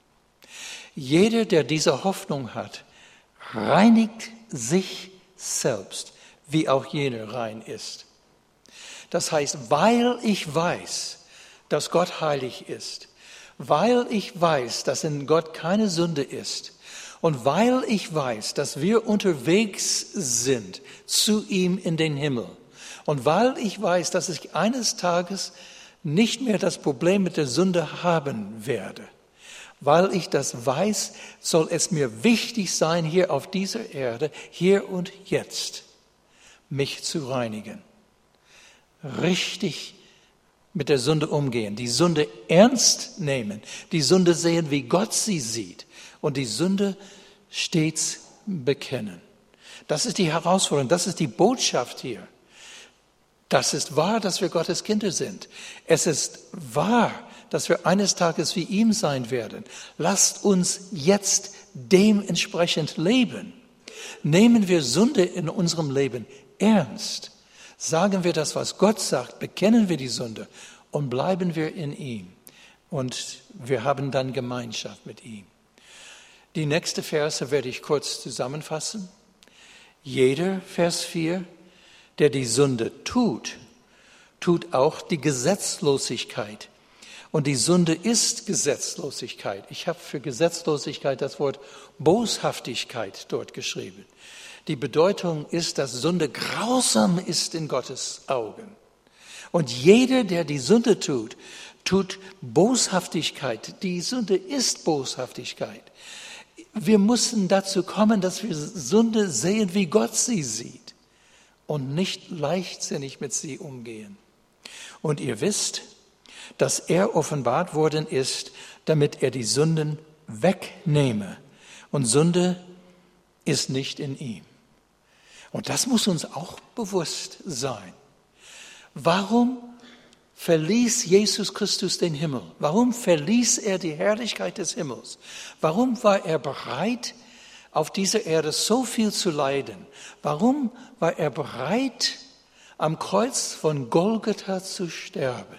Jeder, der diese Hoffnung hat, reinigt sich selbst, wie auch jener rein ist. Das heißt, weil ich weiß, dass Gott heilig ist, weil ich weiß, dass in Gott keine Sünde ist und weil ich weiß, dass wir unterwegs sind zu ihm in den Himmel und weil ich weiß, dass ich eines Tages nicht mehr das Problem mit der Sünde haben werde, weil ich das weiß, soll es mir wichtig sein, hier auf dieser Erde, hier und jetzt, mich zu reinigen. Richtig mit der Sünde umgehen, die Sünde ernst nehmen, die Sünde sehen, wie Gott sie sieht und die Sünde stets bekennen. Das ist die Herausforderung, das ist die Botschaft hier. Das ist wahr, dass wir Gottes Kinder sind. Es ist wahr, dass wir eines Tages wie ihm sein werden. Lasst uns jetzt dementsprechend leben. Nehmen wir Sünde in unserem Leben ernst. Sagen wir das, was Gott sagt, bekennen wir die Sünde und bleiben wir in ihm. Und wir haben dann Gemeinschaft mit ihm. Die nächste Verse werde ich kurz zusammenfassen. Jeder, Vers vier, der die Sünde tut, tut auch die Gesetzlosigkeit. Und die Sünde ist Gesetzlosigkeit. Ich habe für Gesetzlosigkeit das Wort Boshaftigkeit dort geschrieben. Die Bedeutung ist, dass Sünde grausam ist in Gottes Augen. Und jeder, der die Sünde tut, tut Boshaftigkeit. Die Sünde ist Boshaftigkeit. Wir müssen dazu kommen, dass wir Sünde sehen, wie Gott sie sieht und nicht leichtsinnig mit sie umgehen. Und ihr wisst, dass er offenbart worden ist, damit er die Sünden wegnehme. Und Sünde ist nicht in ihm. Und das muss uns auch bewusst sein. Warum verließ Jesus Christus den Himmel? Warum verließ er die Herrlichkeit des Himmels? Warum war er bereit, auf dieser Erde so viel zu leiden? Warum war er bereit, am Kreuz von Golgatha zu sterben?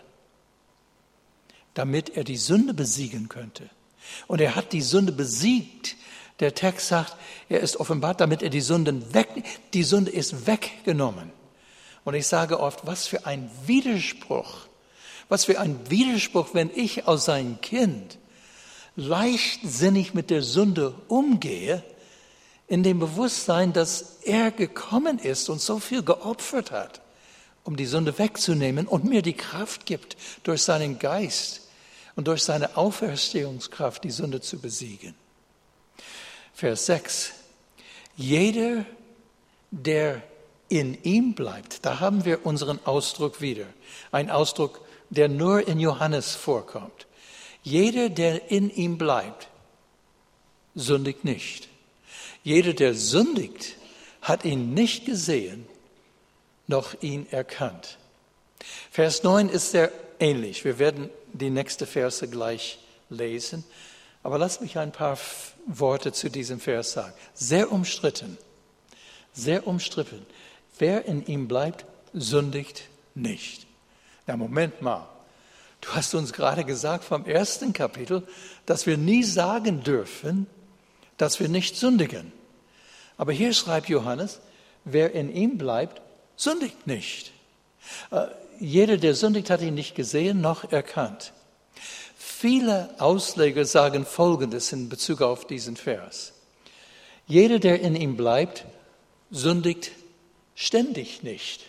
Damit er die Sünde besiegen könnte. Und er hat die Sünde besiegt. Der Text sagt, er ist offenbart, damit er die Sünden weg, die Sünde ist weggenommen. Und ich sage oft, was für ein Widerspruch, was für ein Widerspruch, wenn ich als sein Kind leichtsinnig mit der Sünde umgehe, in dem Bewusstsein, dass er gekommen ist und so viel geopfert hat, um die Sünde wegzunehmen und mir die Kraft gibt, durch seinen Geist und durch seine Auferstehungskraft die Sünde zu besiegen. Vers sechs. Jeder, der in ihm bleibt, da haben wir unseren Ausdruck wieder. Ein Ausdruck, der nur in Johannes vorkommt. Jeder, der in ihm bleibt, sündigt nicht. Jeder, der sündigt, hat ihn nicht gesehen, noch ihn erkannt. Vers neun ist sehr ähnlich. Wir werden die nächste Verse gleich lesen. Aber lasst mich ein paar Worte zu diesem Vers sagen. Sehr umstritten. Sehr umstritten. Wer in ihm bleibt, sündigt nicht. Na, Moment mal. Du hast uns gerade gesagt vom ersten Kapitel, dass wir nie sagen dürfen, dass wir nicht sündigen. Aber hier schreibt Johannes, wer in ihm bleibt, sündigt nicht. Äh, jeder, der sündigt, hat ihn nicht gesehen noch erkannt. Viele Ausleger sagen Folgendes in Bezug auf diesen Vers. Jeder, der in ihm bleibt, sündigt ständig nicht.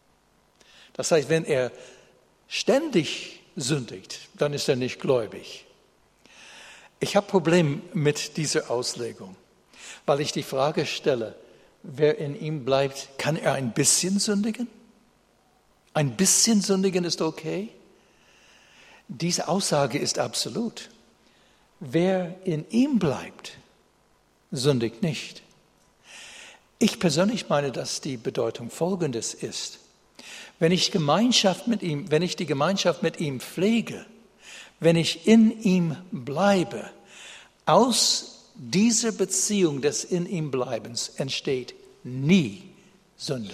Das heißt, wenn er ständig sündigt, dann ist er nicht gläubig. Ich habe Probleme mit dieser Auslegung, weil ich die Frage stelle, wer in ihm bleibt, kann er ein bisschen sündigen? Ein bisschen sündigen ist okay? Diese Aussage ist absolut. Wer in ihm bleibt, sündigt nicht. Ich persönlich meine, dass die Bedeutung Folgendes ist. Wenn ich Gemeinschaft mit ihm, wenn ich die Gemeinschaft mit ihm pflege, wenn ich in ihm bleibe, aus dieser Beziehung des in ihm Bleibens entsteht nie Sünde.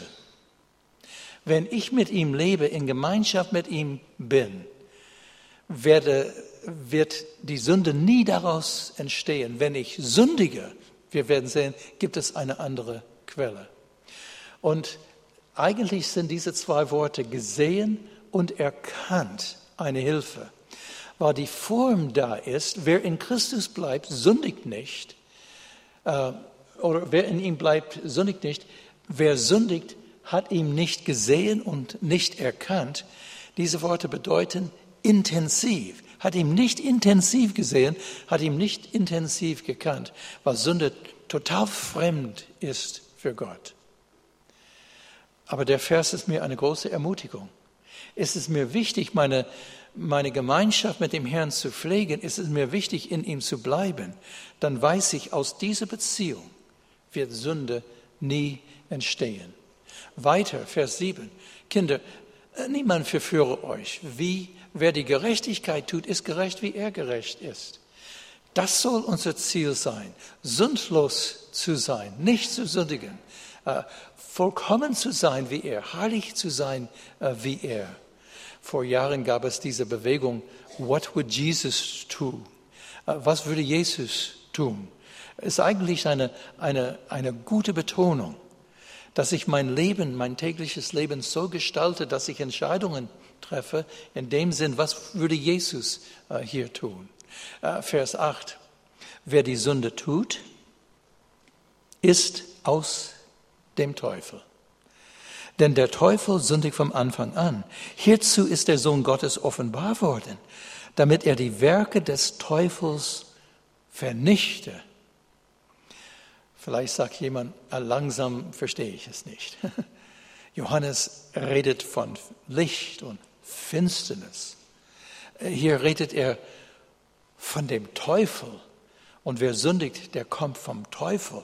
Wenn ich mit ihm lebe, in Gemeinschaft mit ihm bin, werde, wird die Sünde nie daraus entstehen. Wenn ich sündige, wir werden sehen, gibt es eine andere Quelle. Und eigentlich sind diese zwei Worte gesehen und erkannt eine Hilfe, weil die Form da ist, wer in Christus bleibt, sündigt nicht, äh, oder wer in ihm bleibt, sündigt nicht, wer sündigt, hat ihn nicht gesehen und nicht erkannt. Diese Worte bedeuten intensiv, hat ihn nicht intensiv gesehen, hat ihn nicht intensiv gekannt, weil Sünde total fremd ist für Gott. Aber der Vers ist mir eine große Ermutigung. Es ist mir wichtig, meine, meine Gemeinschaft mit dem Herrn zu pflegen. Es ist mir wichtig, in ihm zu bleiben. Dann weiß ich, aus dieser Beziehung wird Sünde nie entstehen. Weiter, Vers sieben. Kinder, niemand verführe euch. Wie, wer die Gerechtigkeit tut, ist gerecht, wie er gerecht ist. Das soll unser Ziel sein, sündlos zu sein, nicht zu sündigen, äh, vollkommen zu sein wie er, heilig zu sein äh, wie er. Vor Jahren gab es diese Bewegung, what would Jesus do? Äh, was würde Jesus tun? Es ist eigentlich eine, eine, eine gute Betonung, dass ich mein Leben, mein tägliches Leben so gestalte, dass ich Entscheidungen treffe, in dem Sinn, was würde Jesus äh, hier tun? Äh, Vers acht. Wer die Sünde tut, ist aus dem Teufel. Denn der Teufel sündigt vom Anfang an. Hierzu ist der Sohn Gottes offenbar worden, damit er die Werke des Teufels vernichte. Vielleicht sagt jemand, langsam verstehe ich es nicht. Johannes redet von Licht und Finsternis. Hier redet er von dem Teufel. Und wer sündigt, der kommt vom Teufel.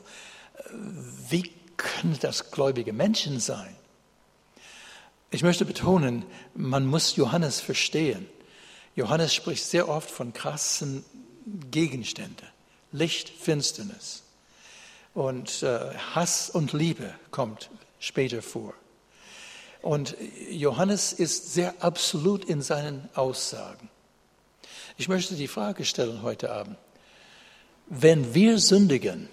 Wie können das gläubige Menschen sein? Ich möchte betonen, man muss Johannes verstehen. Johannes spricht sehr oft von krassen Gegenständen. Licht, Finsternis. Und äh, Hass und Liebe kommt später vor. Und Johannes ist sehr absolut in seinen Aussagen. Ich möchte die Frage stellen heute Abend. Wenn wir sündigen,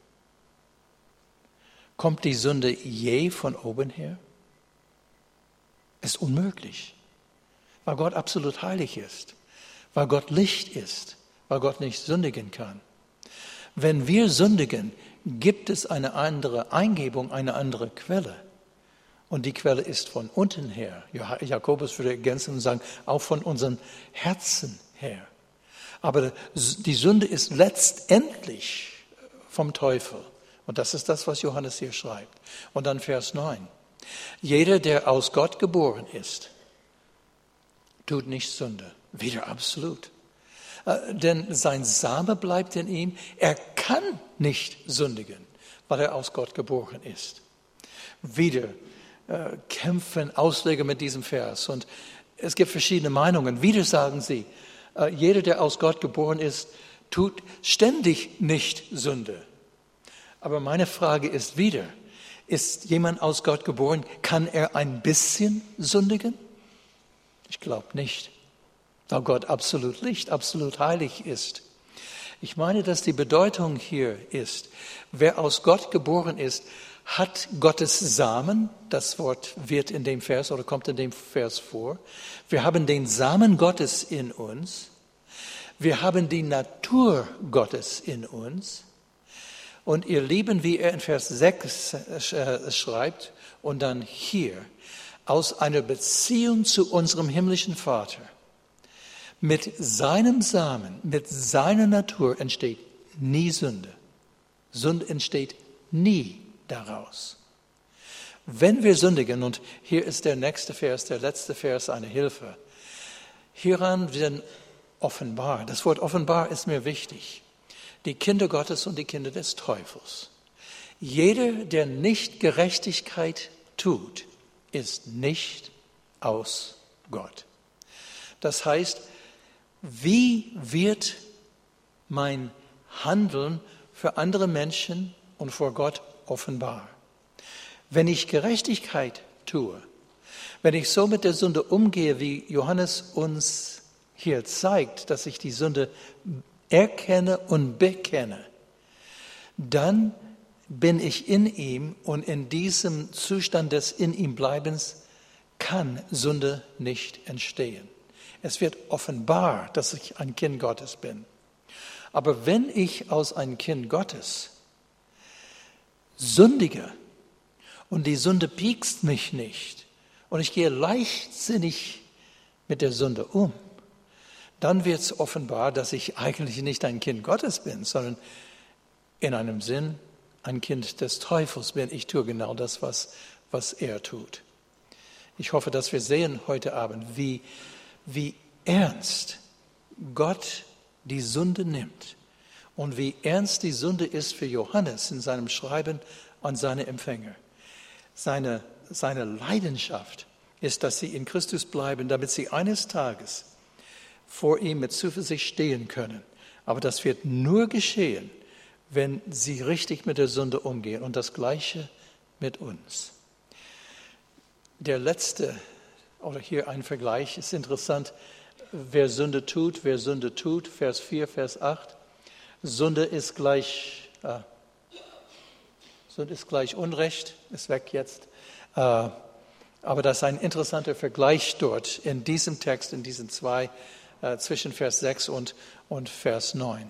kommt die Sünde je von oben her? Ist unmöglich, weil Gott absolut heilig ist, weil Gott Licht ist, weil Gott nicht sündigen kann. Wenn wir sündigen, gibt es eine andere Eingebung, eine andere Quelle. Und die Quelle ist von unten her. Jakobus würde ergänzen und sagen, auch von unseren Herzen her. Aber die Sünde ist letztendlich vom Teufel. Und das ist das, was Johannes hier schreibt. Und dann Vers neun. Jeder, der aus Gott geboren ist, tut nicht Sünde. Wieder absolut. Äh, denn sein Same bleibt in ihm. Er kann nicht sündigen, weil er aus Gott geboren ist. Wieder äh, kämpfen Ausleger mit diesem Vers. Und es gibt verschiedene Meinungen. Wieder sagen sie, äh, jeder, der aus Gott geboren ist, tut ständig nicht Sünde. Aber meine Frage ist wieder, ist jemand aus Gott geboren, kann er ein bisschen sündigen? Ich glaube nicht, weil Gott absolut Licht, absolut heilig ist. Ich meine, dass die Bedeutung hier ist, wer aus Gott geboren ist, hat Gottes Samen, das Wort wird in dem Vers oder kommt in dem Vers vor. Wir haben den Samen Gottes in uns. Wir haben die Natur Gottes in uns. Und ihr Lieben, wie er in Vers sechs schreibt, und dann hier, aus einer Beziehung zu unserem himmlischen Vater, mit seinem Samen, mit seiner Natur entsteht nie Sünde. Sünde entsteht nie daraus. Wenn wir sündigen, und hier ist der nächste Vers, der letzte Vers, eine Hilfe, hieran werden offenbar, das Wort offenbar ist mir wichtig, die Kinder Gottes und die Kinder des Teufels. Jeder, der nicht Gerechtigkeit tut, ist nicht aus Gott. Das heißt, wie wird mein Handeln für andere Menschen und vor Gott offenbar? Wenn ich Gerechtigkeit tue, wenn ich so mit der Sünde umgehe, wie Johannes uns hier zeigt, dass ich die Sünde erkenne und bekenne, dann bin ich in ihm und in diesem Zustand des in ihm Bleibens kann Sünde nicht entstehen. Es wird offenbar, dass ich ein Kind Gottes bin. Aber wenn ich als ein Kind Gottes sündige und die Sünde piekst mich nicht und ich gehe leichtsinnig mit der Sünde um, dann wird es offenbar, dass ich eigentlich nicht ein Kind Gottes bin, sondern in einem Sinn ein Kind des Teufels bin. Ich tue genau das, was, was er tut. Ich hoffe, dass wir sehen heute Abend, wie, wie ernst Gott die Sünde nimmt und wie ernst die Sünde ist für Johannes in seinem Schreiben an seine Empfänger. Seine, seine Leidenschaft ist, dass sie in Christus bleiben, damit sie eines Tages vor ihm mit Zuversicht stehen können. Aber das wird nur geschehen, wenn sie richtig mit der Sünde umgehen. Und das Gleiche mit uns. Der letzte, oder hier ein Vergleich, ist interessant. Wer Sünde tut, wer Sünde tut, Vers vier, Vers acht. Sünde ist gleich, äh, Sünde ist gleich Unrecht, ist weg jetzt. Äh, aber das ist ein interessanter Vergleich dort in diesem Text, in diesen zwei, äh, zwischen Vers sechs und, und Vers neun.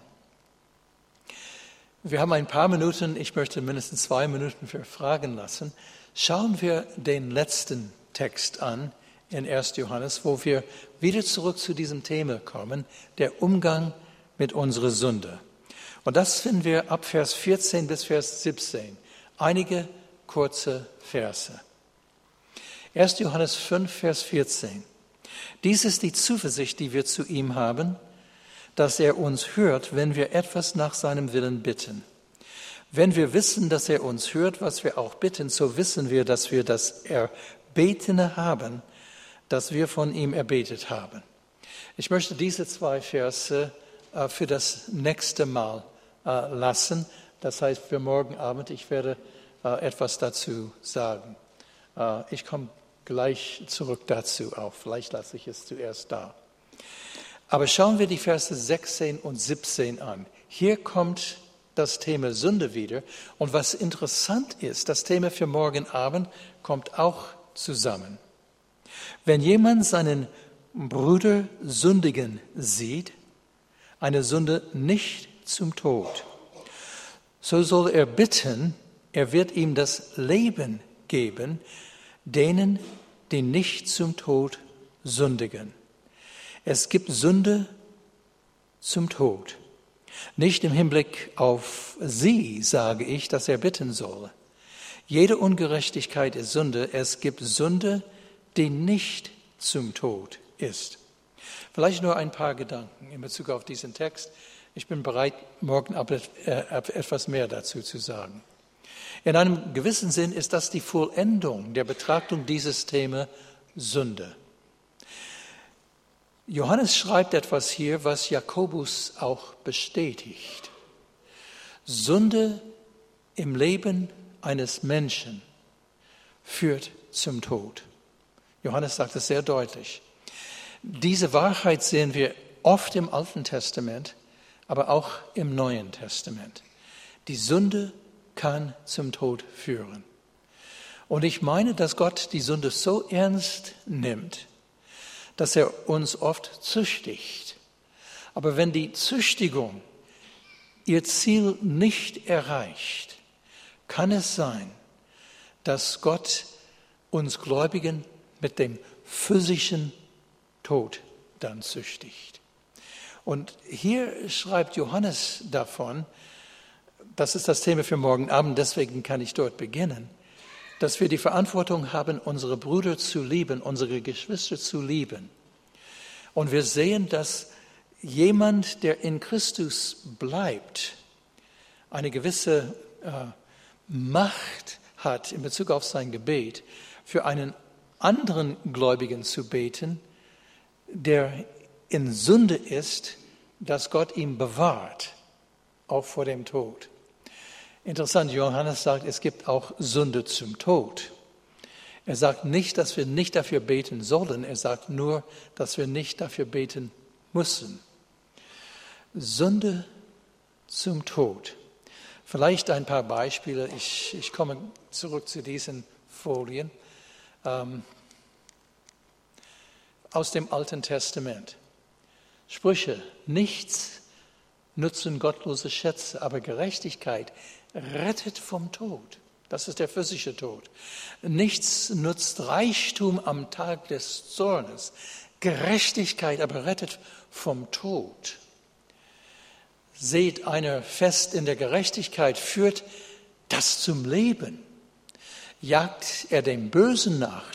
Wir haben ein paar Minuten, ich möchte mindestens zwei Minuten für Fragen lassen. Schauen wir den letzten Text an in erster Johannes, wo wir wieder zurück zu diesem Thema kommen, der Umgang mit unserer Sünde. Und das finden wir ab Vers vierzehn bis Vers siebzehn. Einige kurze Verse. erster Johannes fünf, Vers vierzehn. Dies ist die Zuversicht, die wir zu ihm haben, dass er uns hört, wenn wir etwas nach seinem Willen bitten. Wenn wir wissen, dass er uns hört, was wir auch bitten, so wissen wir, dass wir das Erbetene haben, das wir von ihm erbetet haben. Ich möchte diese zwei Verse äh, für das nächste Mal äh, lassen. Das heißt, für morgen Abend, ich werde äh, etwas dazu sagen. Äh, ich komme gleich zurück dazu auch. Vielleicht lasse ich es zuerst da. Aber schauen wir die Verse sechzehn und siebzehn an. Hier kommt das Thema Sünde wieder. Und was interessant ist, das Thema für morgen Abend kommt auch zusammen. Wenn jemand seinen Bruder sündigen sieht, eine Sünde nicht zum Tod, so soll er bitten, er wird ihm das Leben geben, denen, die nicht zum Tod sündigen. Es gibt Sünde zum Tod. Nicht im Hinblick auf sie sage ich, dass er bitten soll. Jede Ungerechtigkeit ist Sünde. Es gibt Sünde, die nicht zum Tod ist. Vielleicht nur ein paar Gedanken in Bezug auf diesen Text. Ich bin bereit, morgen etwas mehr dazu zu sagen. In einem gewissen Sinn ist das die Vollendung der Betrachtung dieses Themas Sünde. Johannes schreibt etwas hier, was Jakobus auch bestätigt. Sünde im Leben eines Menschen führt zum Tod. Johannes sagt es sehr deutlich. Diese Wahrheit sehen wir oft im Alten Testament, aber auch im Neuen Testament. Die Sünde kann zum Tod führen. Und ich meine, dass Gott die Sünde so ernst nimmt, dass er uns oft züchtigt. Aber wenn die Züchtigung ihr Ziel nicht erreicht, kann es sein, dass Gott uns Gläubigen mit dem physischen Tod dann züchtigt. Und hier schreibt Johannes davon, das ist das Thema für morgen Abend, deswegen kann ich dort beginnen, dass wir die Verantwortung haben, unsere Brüder zu lieben, unsere Geschwister zu lieben. Und wir sehen, dass jemand, der in Christus bleibt, eine gewisse äh, Macht hat in Bezug auf sein Gebet, für einen anderen Gläubigen zu beten, der in Sünde ist, dass Gott ihn bewahrt, auch vor dem Tod. Interessant, Johannes sagt, es gibt auch Sünde zum Tod. Er sagt nicht, dass wir nicht dafür beten sollen, er sagt nur, dass wir nicht dafür beten müssen. Sünde zum Tod. Vielleicht ein paar Beispiele, ich, ich komme zurück zu diesen Folien ähm, aus dem Alten Testament. Sprüche, nichts nutzen gottlose Schätze, aber Gerechtigkeit rettet vom Tod. Das ist der physische Tod. Nichts nutzt Reichtum am Tag des Zornes. Gerechtigkeit aber rettet vom Tod. Seht einer fest in der Gerechtigkeit, führt das zum Leben. Jagt er dem Bösen nach,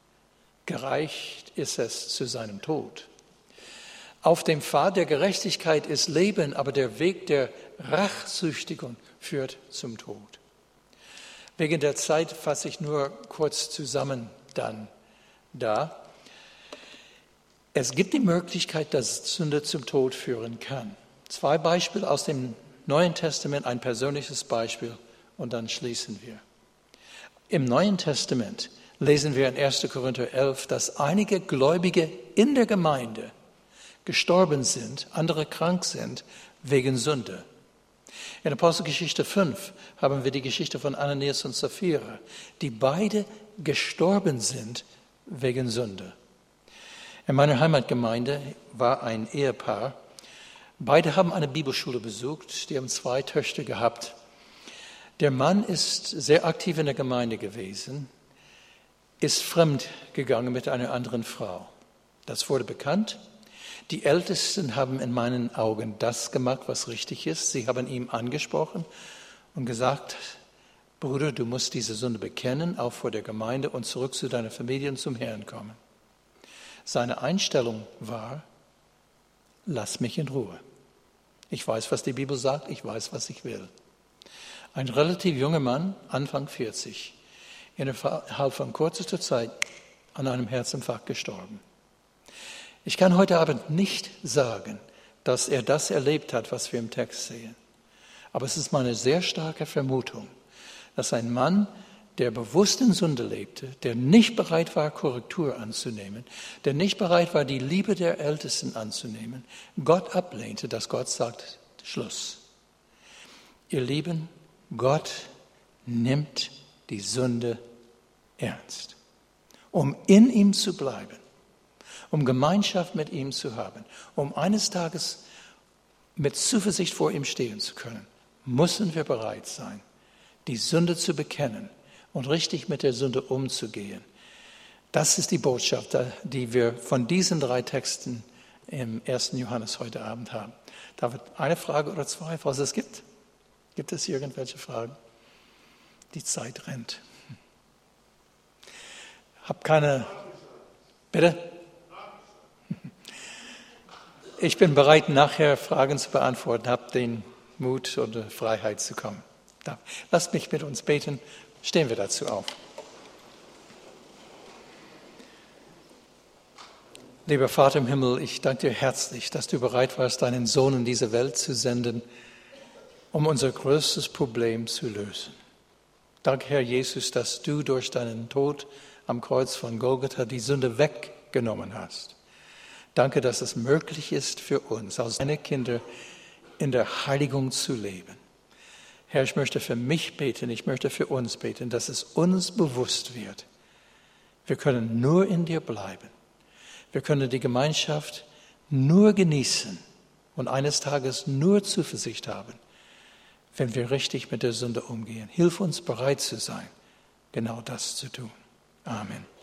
gereicht ist es zu seinem Tod. Auf dem Pfad der Gerechtigkeit ist Leben, aber der Weg der Rachsüchtigung führt zum Tod. Wegen der Zeit fasse ich nur kurz zusammen dann da. Es gibt die Möglichkeit, dass Sünde zum Tod führen kann. Zwei Beispiele aus dem Neuen Testament, ein persönliches Beispiel und dann schließen wir. Im Neuen Testament lesen wir in erster Korinther elf, dass einige Gläubige in der Gemeinde gestorben sind, andere krank sind wegen Sünde. In Apostelgeschichte fünf haben wir die Geschichte von Ananias und Sapphira, die beide gestorben sind wegen Sünde. In meiner Heimatgemeinde war ein Ehepaar. Beide haben eine Bibelschule besucht, die haben zwei Töchter gehabt. Der Mann ist sehr aktiv in der Gemeinde gewesen, ist fremd gegangen mit einer anderen Frau. Das wurde bekannt. Die Ältesten haben in meinen Augen das gemacht, was richtig ist. Sie haben ihn angesprochen und gesagt, Bruder, du musst diese Sünde bekennen, auch vor der Gemeinde und zurück zu deiner Familie und zum Herrn kommen. Seine Einstellung war, lass mich in Ruhe. Ich weiß, was die Bibel sagt, ich weiß, was ich will. Ein relativ junger Mann, Anfang vierzig, innerhalb von kurzer Zeit an einem Herzinfarkt gestorben. Ich kann heute Abend nicht sagen, dass er das erlebt hat, was wir im Text sehen. Aber es ist meine sehr starke Vermutung, dass ein Mann, der bewusst in Sünde lebte, der nicht bereit war, Korrektur anzunehmen, der nicht bereit war, die Liebe der Ältesten anzunehmen, Gott ablehnte, dass Gott sagt, Schluss. Ihr Lieben, Gott nimmt die Sünde ernst, um in ihm zu bleiben, um Gemeinschaft mit ihm zu haben, um eines Tages mit Zuversicht vor ihm stehen zu können, müssen wir bereit sein, die Sünde zu bekennen und richtig mit der Sünde umzugehen. Das ist die Botschaft, die wir von diesen drei Texten im ersten Johannes heute Abend haben. David, eine Frage oder zwei, was es gibt? Gibt es irgendwelche Fragen? Die Zeit rennt. Hab keine... Bitte? Ich bin bereit, nachher Fragen zu beantworten. Hab den Mut und die Freiheit zu kommen. Lasst mich mit uns beten. Stehen wir dazu auf. Lieber Vater im Himmel, ich danke dir herzlich, dass du bereit warst, deinen Sohn in diese Welt zu senden, um unser größtes Problem zu lösen. Danke, Herr Jesus, dass du durch deinen Tod am Kreuz von Golgatha die Sünde weggenommen hast. Danke, dass es möglich ist für uns, als deine Kinder in der Heiligung zu leben. Herr, ich möchte für mich beten, ich möchte für uns beten, dass es uns bewusst wird. Wir können nur in dir bleiben. Wir können die Gemeinschaft nur genießen und eines Tages nur Zuversicht haben, wenn wir richtig mit der Sünde umgehen. Hilf uns, bereit zu sein, genau das zu tun. Amen.